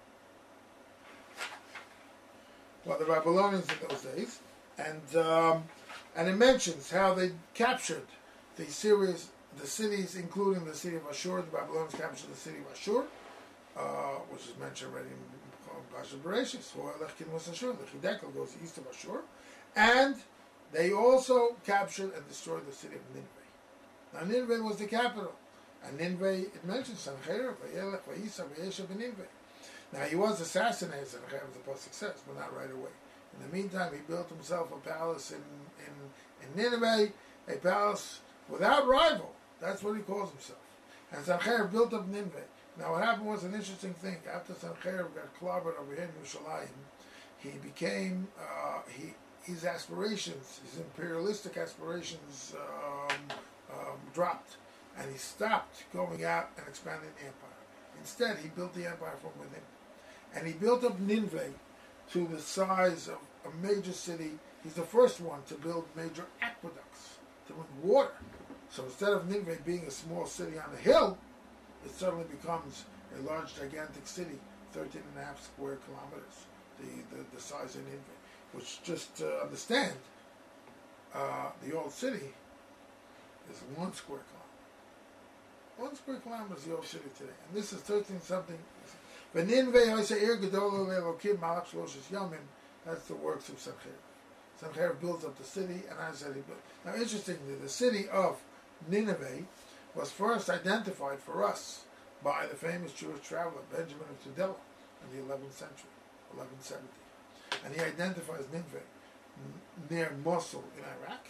A: Well, the Babylonians in those days, and um, and it mentions how they captured the series, the cities, including the city of Ashur. The Babylonians captured the city of Ashur, uh, which is mentioned already in Pasha Bereshis, or Lechkin was Ashur. The Chidekel goes east of Ashur, and they also captured and destroyed the city of Nineveh. Now Nineveh was the capital, and Nineveh, it mentions Sancherib, Vayelech, Vayisa, Vayesha, Nineveh. Now he was assassinated, Sancherib, as the Pasuk says, but not right away. In the meantime, he built himself a palace in, in, in Nineveh, a palace without rival. That's what he calls himself. And Sancherib built up Nineveh. Now what happened was an interesting thing. After Sancherib got clobbered over here in Yerushalayim, he became, uh, he, his aspirations, his imperialistic aspirations um, um, dropped. And he stopped going out and expanding the empire. Instead, he built the empire from within. And he built up Nineveh to the size of a major city. He's the first one to build major aqueducts to bring water. So instead of Nineveh being a small city on a hill, it suddenly becomes a large, gigantic city, thirteen and a half square kilometers, the, the, the size of Nineveh. Which, just to understand, uh, the old city is one square kilometer. One square kilometer is the old city today. And this is thirteen something. But Nineveh, I say, Ir Gedol Elokim Malach Shloshes Yomim, that's the works of Sancherib. Sancherib builds up the city, and I said he built. Now, interestingly, the city of Nineveh was first identified for us by the famous Jewish traveler Benjamin of Tudela in the eleventh century, eleven seventy. And he identifies Nineveh near Mosul in Iraq.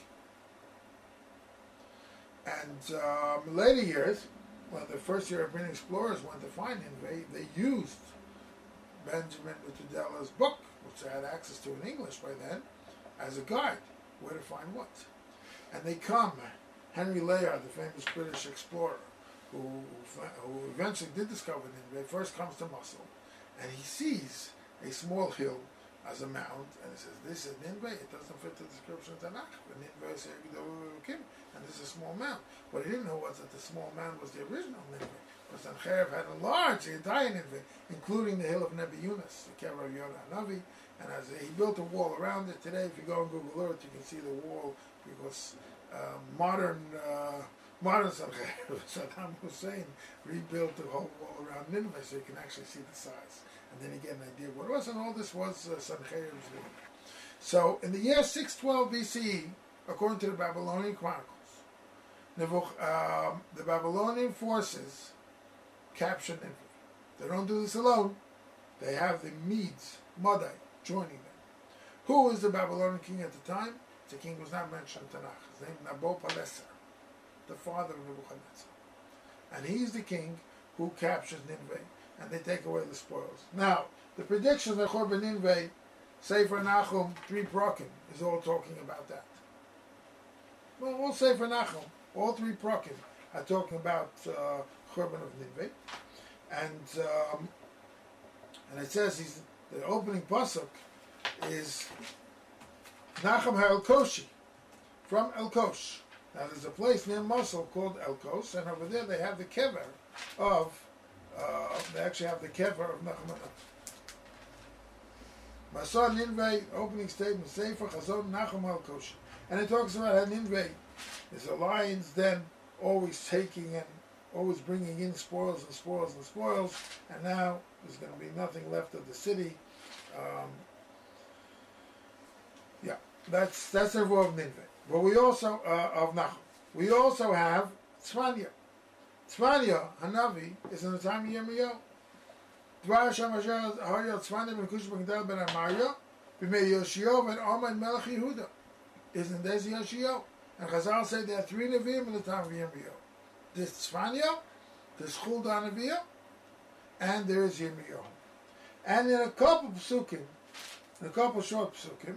A: And um, later years, when the first European explorers went to find Nineveh, they used Benjamin of Tudela's book, which they had access to in English by then, as a guide, where to find what. And they come, Henry Layard, the famous British explorer, who, who eventually did discover Nineveh, first comes to Mosul, and he sees a small hill as a mound, and he says, this is Nineveh, it doesn't fit the description of Tanakh, but Nineveh is Kim, and this is a small mound. What he didn't know was that the small mound was the original Nineveh, but Sancherib had enlarged the entire Nineveh, including the hill of Nebi Yunus, the Kever of Yonah Navi, and as he built a wall around it. Today, if you go on Google Earth, you can see the wall, because uh, modern uh, modern Sancherib, Saddam Hussein, rebuilt the whole wall around Nineveh, so you can actually see the size. And then you get an idea of what it was, and all this was uh, Sancherib's doing. So, in the year six twelve B C E, according to the Babylonian Chronicles, Nebuch- uh, the Babylonian forces capture Nineveh. They don't do this alone. They have the Medes, Madai, joining them. Who is the Babylonian king at the time? The king was not mentioned in Tanakh. His name is Nabopolassar, the father of Nebuchadnezzar. And he's the king who captures Nineveh, and they take away the spoils. Now, the prediction of Churban Nineveh, Sefer Nahum, three Brokim, is all talking about that. Well, we'll say for Nachum, all three prakim are talking about uh, Churban of Nineveh, and um, and it says he's, the opening pasuk is Nachum HaElkoshi, from Elkosh. Now there's a place near Mosul called Elkosh, and over there they have the kever of, uh, they actually have the kever of Nachum HaElkosh. Masar Ninveh, opening statement, Sefer Chazon Nachum HaElkoshi. And it talks about how Ninveh is a lion's den, always taking and always bringing in spoils and spoils and spoils, and now there's going to be nothing left of the city. Um, yeah, that's that's the rule of Nineveh. But we also uh, of Nachum. We also have Tzvanya. Tzvanya Hanavi is in the time of Yirmiyahu. Dvar Shamash Harya Tzvanya ben Kush ben Gedal ben Amarya b'mei Yoshio ben Oman Melech Yehuda is in Dezi Yoshio. And Chazal say there are three Nevi'im in the time of Yirmiyahu. There's Tzvanya, there's Chulda Nevi'ah, and there is Yirmiyahu. And in a couple psukim, in a couple short psukim,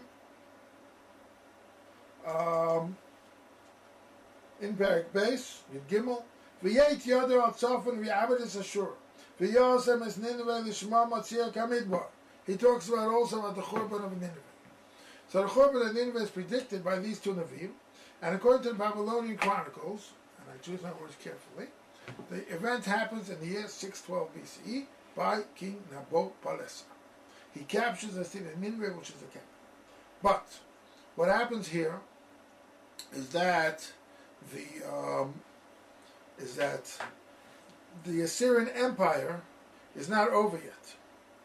A: um, in Perik Beis, Yud Gimel, V'yeit Yoder al Tzofan V'yabed Ashur, V'yosem es Nineveh L'shma Matzir Kamidbar. He talks about also about the Churban of Nineveh. So the Churban of Nineveh is predicted by these two Nevi'im, and according to the Babylonian Chronicles, and I choose my words carefully, the event happens in the year six twelve B C E by King Nabopolassar. He captures the city of Nineveh, which is the capital. But what happens here is that the um, is that the Assyrian Empire is not over yet,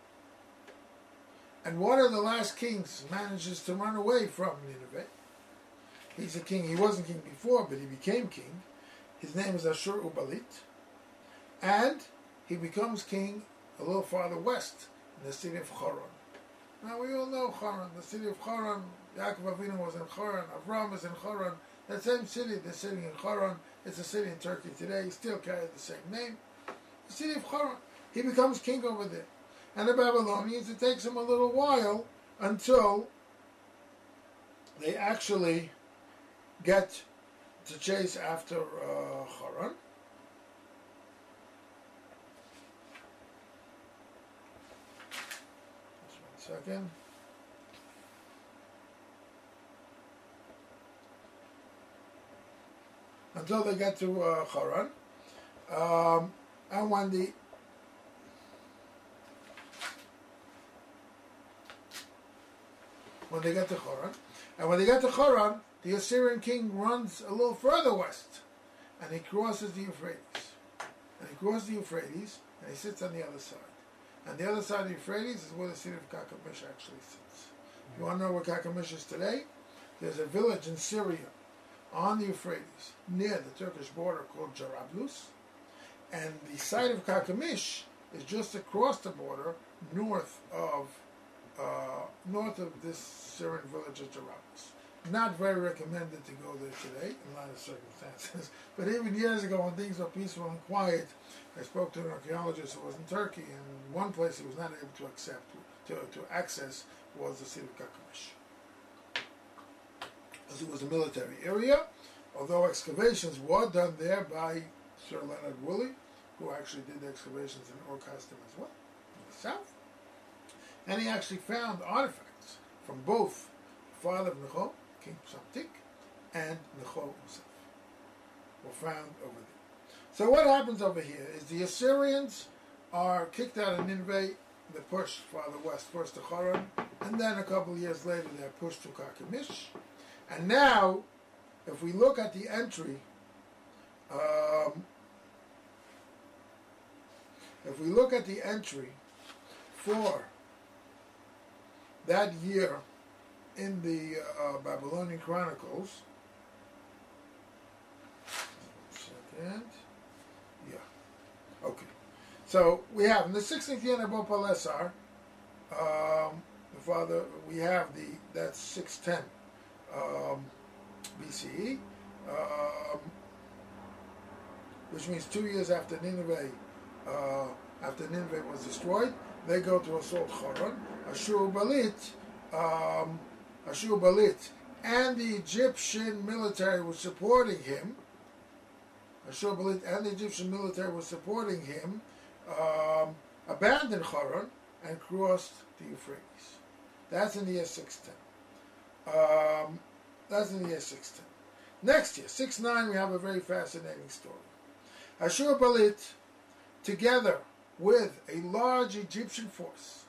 A: and one of the last kings manages to run away from Nineveh. He's a king. He wasn't king before, but he became king. His name is Ashur-uballit, and he becomes king a little farther west in the city of Choron. Now we all know Choron, the city of Choron. Yaakov Avinu was in Choron. Avram was in Choron. That same city, they're sitting in Choron. It's a city in Turkey today. He still carries the same name. The city of Choron. He becomes king over there. And the Babylonians, it takes them a little while until they actually get to chase after uh, Choron. Just one second. Until they get to uh, Choron. Um, and when the when they get to Choron, and when they get to Choron, the Assyrian king runs a little further west, and he crosses the Euphrates. And he crosses the Euphrates, and he sits on the other side. And the other side of the Euphrates is where the city of Kakamish actually sits. If you want to know where Kakamish is today, there's a village in Syria on the Euphrates, near the Turkish border, called Jarablus. And the site of Kakamish is just across the border, north of uh, north of this Syrian village of Jarablus. Not very recommended to go there today, in a lot of circumstances. But even years ago, when things were peaceful and quiet, I spoke to an archaeologist who was in Turkey, and one place he was not able to accept, to, to access, was the city of Kakamish. Because it was a military area, although excavations were done there by Sir Leonard Woolley, who actually did the excavations in Ur Kasdim as well, in the south. And he actually found artifacts from both the father of Necho, King Psamtik, and Necho himself were found over there. So what happens over here is the Assyrians are kicked out of Nineveh. They're pushed farther west, first to Choron, and then a couple of years later they're pushed to Kakamish. And now, if we look at the entry, um, if we look at the entry for that year in the uh, Babylonian Chronicles, one second, yeah, okay. So we have in the sixteenth year of Nabopolassar, um, the father, we have the, that's six ten um, B C E, um, which means two years after Nineveh, uh, after Nineveh was destroyed, they go to assault Choron. Ashur-uballit, um, Ashur-uballit and the Egyptian military was supporting him. Ashur Balit and the Egyptian military was supporting him, um, abandoned Haran and crossed the Euphrates. That's in the year six ten. Um, that's in the year six ten. Next year, six nine, we have a very fascinating story. Ashur Balit, together with a large Egyptian force,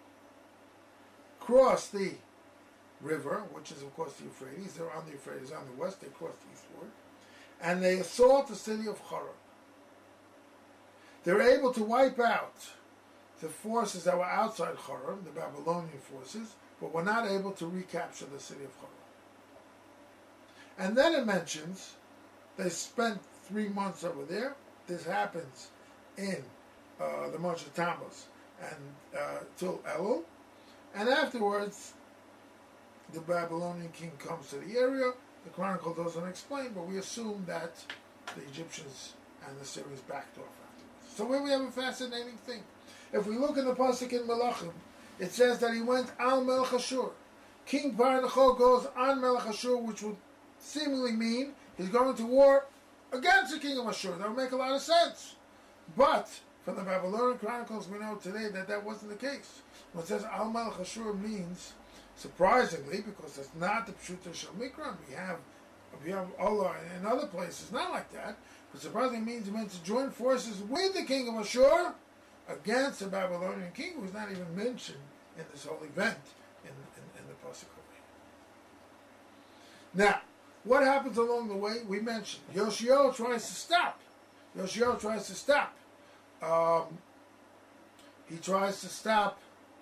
A: crossed the river, which is of course the Euphrates. They're on the Euphrates on the west. They crossed eastward, and they assault the city of Haran. They were able to wipe out the forces that were outside Haran, the Babylonian forces, but were not able to recapture the city of Haran. And then it mentions they spent three months over there. This happens in uh, the month of Tammuz and uh, till Elul, and afterwards the Babylonian king comes to the area. The Chronicle doesn't explain, but we assume that the Egyptians and the Syrians backed off afterwards. So here we have a fascinating thing. If we look in the pasuk in Melachim, it says that he went al Melech Ashur. King Parnacho goes on Melech Ashur, which would seemingly mean he's going to war against the king of Ashur. That would make a lot of sense. But from the Babylonian Chronicles, we know today that that wasn't the case. When it says al Melech Ashur means, surprisingly, because that's not the Pshuta Shel Mikra, we have we have Allah in other places, not like that. But surprisingly means he meant to join forces with the king of Ashur against the Babylonian king, who was not even mentioned in this whole event in, in, in the pasuk. Now, what happens along the way? We mentioned Yoshio tries to stop. Yoshio tries to stop. Um, he tries to stop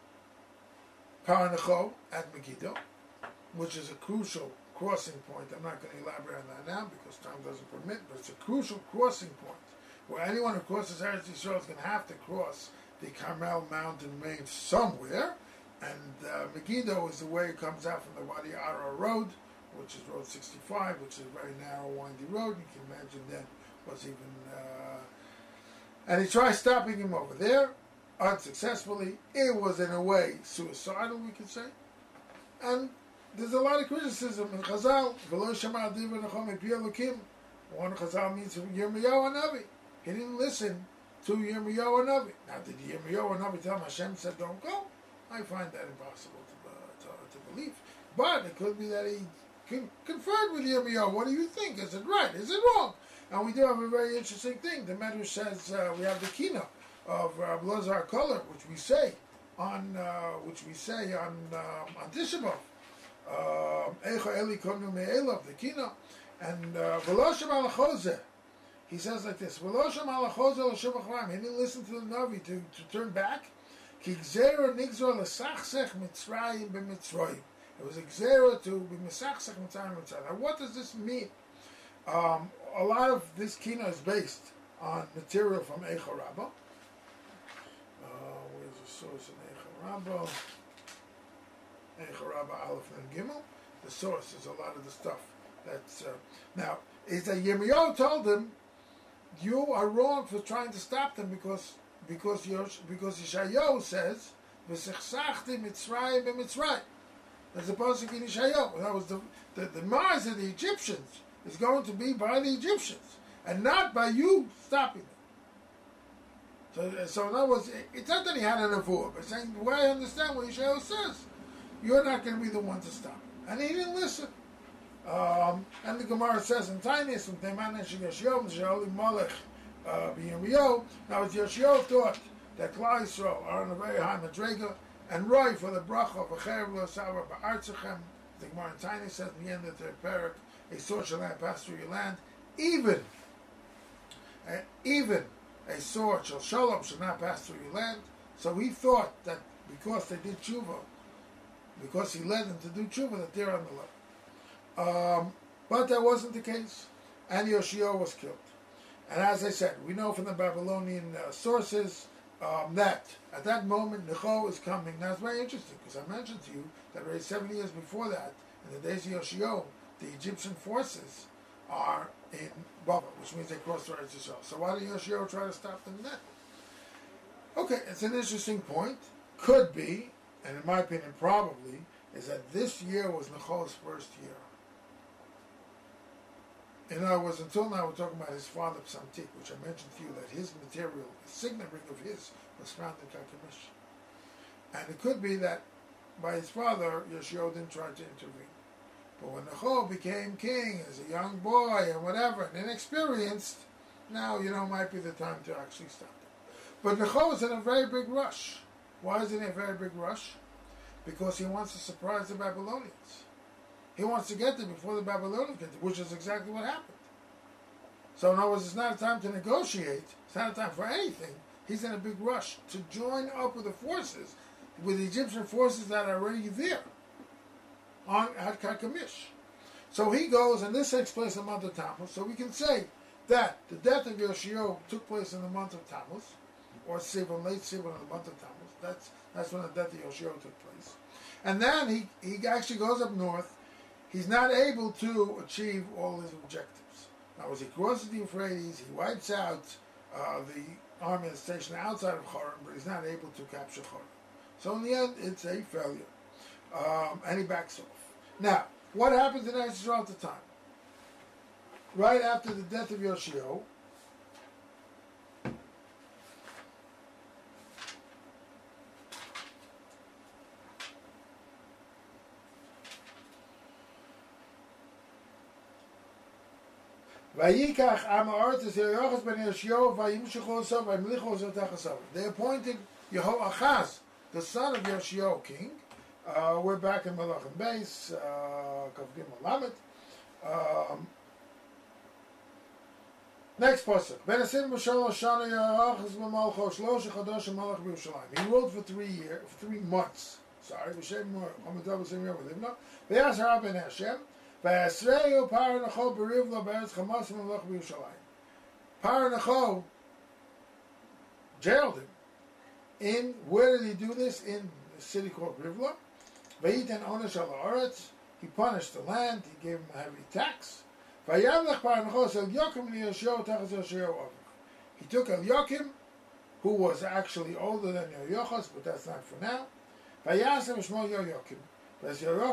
A: Parnacho at Megiddo, which is a crucial crossing point. I'm not going to elaborate on that now because time doesn't permit, but it's a crucial crossing point where anyone who crosses Eretz Yisrael is going to have to cross the Carmel mountain range somewhere, and uh, Megiddo is the way it comes out from the Wadi Ara road, which is Road sixty-five, which is a very narrow, windy road. You can imagine that was even... Uh, and he tries stopping him over there, unsuccessfully. It was, in a way, suicidal, we could say. And there's a lot of criticism in Chazal. V'lo shama divrei Nachum mepi Elokim. One Chazal means Yirmiyahu Hanavi. He didn't listen to Yirmiyahu Hanavi. Now, did Yirmiyahu Hanavi tell him Hashem said don't go? I find that impossible to, uh, to, to believe. But it could be that he con- conferred with Yirmiyahu. What do you think? Is it right? Is it wrong? And we do have a very interesting thing. The Medrash says uh, we have the Kina of Rav Lazar Koller, which we say on uh, which we say on um, on Tisha B'Av. Eicha Eli Konu Me'elav, the Kina, and V'losham Al Chozeh. He says like this: V'losham Al Chozeh L'Shem Achram. He didn't listen to the Navi to, to turn back. Ki Gzera Nigzor L'Sachsech Mitzrayim B'Mitzrayim. It was a Gzera to be Misachsech Mitzrayim Mitzrayim. Now, what does this mean? Um, a lot of this Kina is based on material from Eicha Rabbah. Uh, where's the source in Eicha Rabbah? Eicha Rabbah Aleph and Gimel. The source is a lot of the stuff that's... Uh, now, is that Yirmiyahu told him, you are wrong for trying to stop them because because Yosh, because Yeshayahu says, V'sechsachti Mitzrayim b'Mitzrayim. That's a pasuk in Yeshayahu. That was the, the, the Mars of the Egyptians is going to be by the Egyptians and not by you stopping them. So, so in other words, it's not that he had an avur, but saying, the way I understand what Yeshayahu says, you're not going to be the one to stop him. And he didn't listen. Um, and the Gemara says in Tainis, from Teiman Yeshayahu, Yeshayahu Malech B'Yirmiyahu. Now, it's Yeshayahu thought that Klal Yisrael are on a very high madrega, and right for the bracha of V'cherev Lo Savar Ba'artzachem. The Gemara in Tainis says at the end of the parak, a sword shall not pass through your land, even, uh, even a sword shall shalom shall not pass through your land. So he thought that because they did tshuva, because he led them to do tshuva, that they're on the left. Um, but that wasn't the case, and Yoshio was killed. And as I said, we know from the Babylonian uh, sources um, that at that moment Necho is coming. Now it's very interesting because I mentioned to you that already seven years before that, in the days of Yoshio, the Egyptian forces are in Baba, which means they cross the Eretz Yisrael. So why did Yoshio try to stop them then? Okay, it's an interesting point. Could be, and in my opinion probably, is that this year was Nechol's first year. In other words, until now we're talking about his father Psamtik, which I mentioned to you that his material, the signet ring of his, was found in Kakamish. And it could be that by his father, Yoshio didn't try to intervene. But when Nechol became king as a young boy and whatever, and inexperienced, now, you know, might be the time to actually stop it. But Nechol is in a very big rush. Why is he in a very big rush? Because he wants to surprise the Babylonians. He wants to get there before the Babylonians get there, which is exactly what happened. So in other words, it's not a time to negotiate. It's not a time for anything. He's in a big rush to join up with the forces, with the Egyptian forces that are already there on at Kakamish. So he goes, and this takes place in the month of Tammuz. So we can say that the death of Yoshio took place in the month of Tammuz, or Sivan, late Sivan in the month of Tammuz. That's that's when the death of Yoshio took place. And then he, he actually goes up north. He's not able to achieve all his objectives. Now, as he crosses the Euphrates, he wipes out uh, the army that's stationed outside of Haran, but he's not able to capture Haran. So in the end, it's a failure. Um, and he backs off. Now, what happens in Eretz Yisrael at the time? Right after the death of Yoshio, They appointed Yehoachaz, the son of Yoshio, king. Uh, we're back in Malachim Beis, Kavgim Malamet. Um, next pasuk. He ruled for three years, for three months. Sorry, Paranachol jailed him. In where did he do this? In a city called Rivla. Vayitan onesh al haaretz. He punished the land. He gave him a heavy tax. Vayamlech Paranachol el Yokim liYoshio tachas Yoshio over. He took El Yokim, who was actually older than Yochas, but that's not for now. Vayasem shmo Yokim. He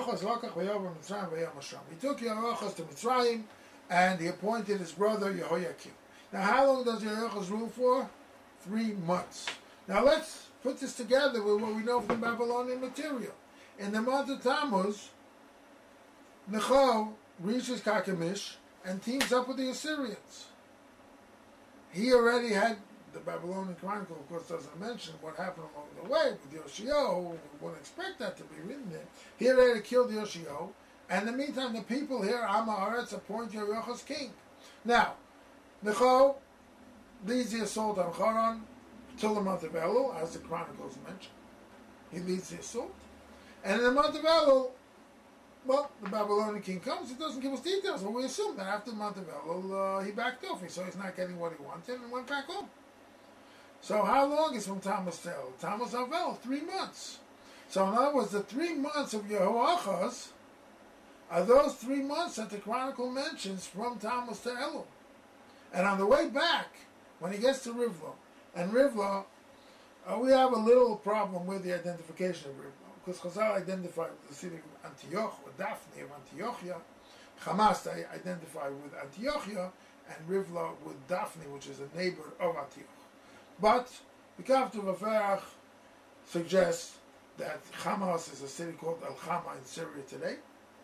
A: took Yehoachaz to Mitzrayim, and he appointed his brother Yehoiakim. Now, how long does Yehoachaz rule for? Three months. Now, let's put this together with what we know from Babylonian material. In the month of Tammuz, Nechol reaches Kakamish and teams up with the Assyrians. He already had, the Babylonian Chronicle, of course, doesn't mention what happened along the way with Yoshio. We wouldn't expect that to be written there. He already killed Yoshio, and in the meantime, the people here, Am Haaretz, appoint Yehoachaz king. Now, Nechol leads the assault on Haran till the month of Elul, as the Chronicles mention. He leads the assault. And in the month of Elul, well, the Babylonian king comes. He doesn't give us details, but we assume that after the month of Elul, uh, he backed off. He saw he's not getting what he wanted and went back home. So how long is from Tammuz to Elul? Tammuz of Elul, three months. So in other words, the three months of Yehoachaz are those three months that the Chronicle mentions from Tammuz to Elul. And on the way back, when he gets to Rivla, and Rivla, uh, we have a little problem with the identification of Rivla, because Chazal identified with the city of Antioch, or Daphne of Antiochia. Hamas they identify with Antiochia, and Rivla with Daphne, which is a neighbor of Antioch. But the Kaftu Vaferach suggests that Hamas is a city called Al Hama in Syria today.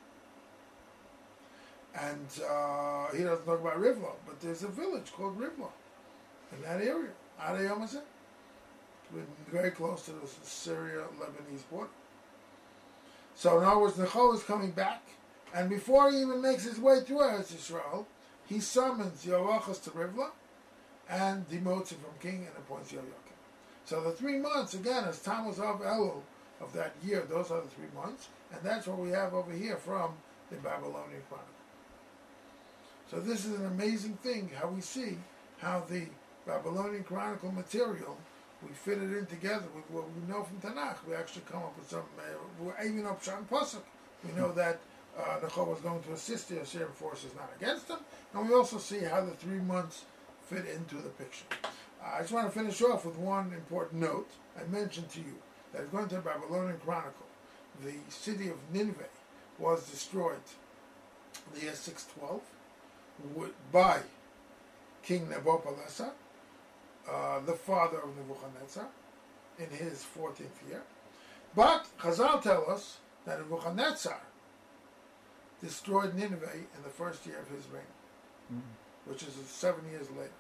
A: And uh, he doesn't talk about Rivla, but there's a village called Rivla in that area. Arayom is it? Very close to the Syria-Lebanese border. So in other words, Nechol is coming back, and before he even makes his way through Eretz Yisrael, he summons Yehoachaz to Rivla and demotes him from king and appoints Yehoiakim. So the three months, again, is Tammuz of Elul of that year. Those are the three months, and that's what we have over here from the Babylonian Chronicle. So this is an amazing thing, how we see how the Babylonian Chronicle material, we fit it in together with what we know from Tanakh. We actually come up with some, uh, even up Shan Pasuk. We know that uh, Nechol was going to assist the Assyrian forces, not against them. And we also see how the three months fit into the picture. Uh, I just want to finish off with one important note. I mentioned to you that according to the Babylonian Chronicle, the city of Nineveh was destroyed in the year six twelve by King Nabopolassar, uh, the father of Nebuchadnezzar, in his fourteenth year. But Chazal tell us that Nebuchadnezzar destroyed Nineveh in the first year of his reign, mm-hmm. which is seven years later.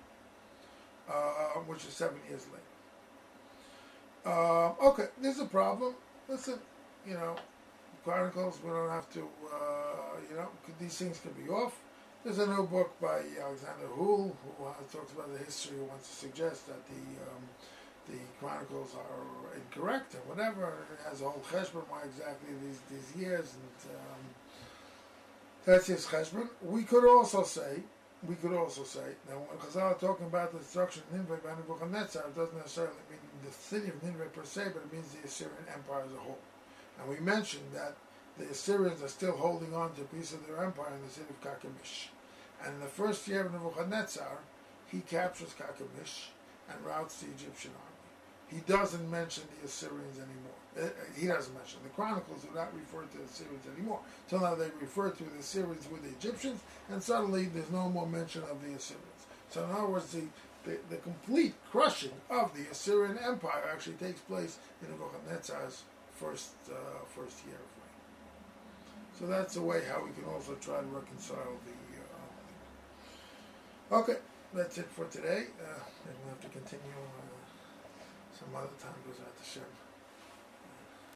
A: Uh, which is seven years later. Uh, okay, there's a problem. Listen, you know, Chronicles, we don't have to, uh, you know, these things can be off. There's a new book by Alexander Hull who uh, talks about the history, who wants to suggest that the um, the Chronicles are incorrect or whatever. It has a whole cheshbon, why exactly these, these years, and um, that's his cheshbon. We could also say, we could also say, now when Chazal are talking about the destruction of Nineveh by Nebuchadnezzar, it doesn't necessarily mean the city of Nineveh per se, but it means the Assyrian Empire as a whole. And we mentioned that the Assyrians are still holding on to a piece of their empire in the city of Carchemish. And in the first year of Nebuchadnezzar, he captures Carchemish and routs the Egyptian army. He doesn't mention the Assyrians anymore. Uh, he doesn't mention. The Chronicles do not refer to the Assyrians anymore. Till now they refer to the Assyrians with the Egyptians, and suddenly there's no more mention of the Assyrians. So in other words, the, the, the complete crushing of the Assyrian Empire actually takes place in Nebuchadnezzar's first, uh, first year of reign. So that's a way how we can also try to reconcile the... Uh, okay, that's it for today. Uh, and we'll have to continue uh, some other time, B'ezrat Hashem.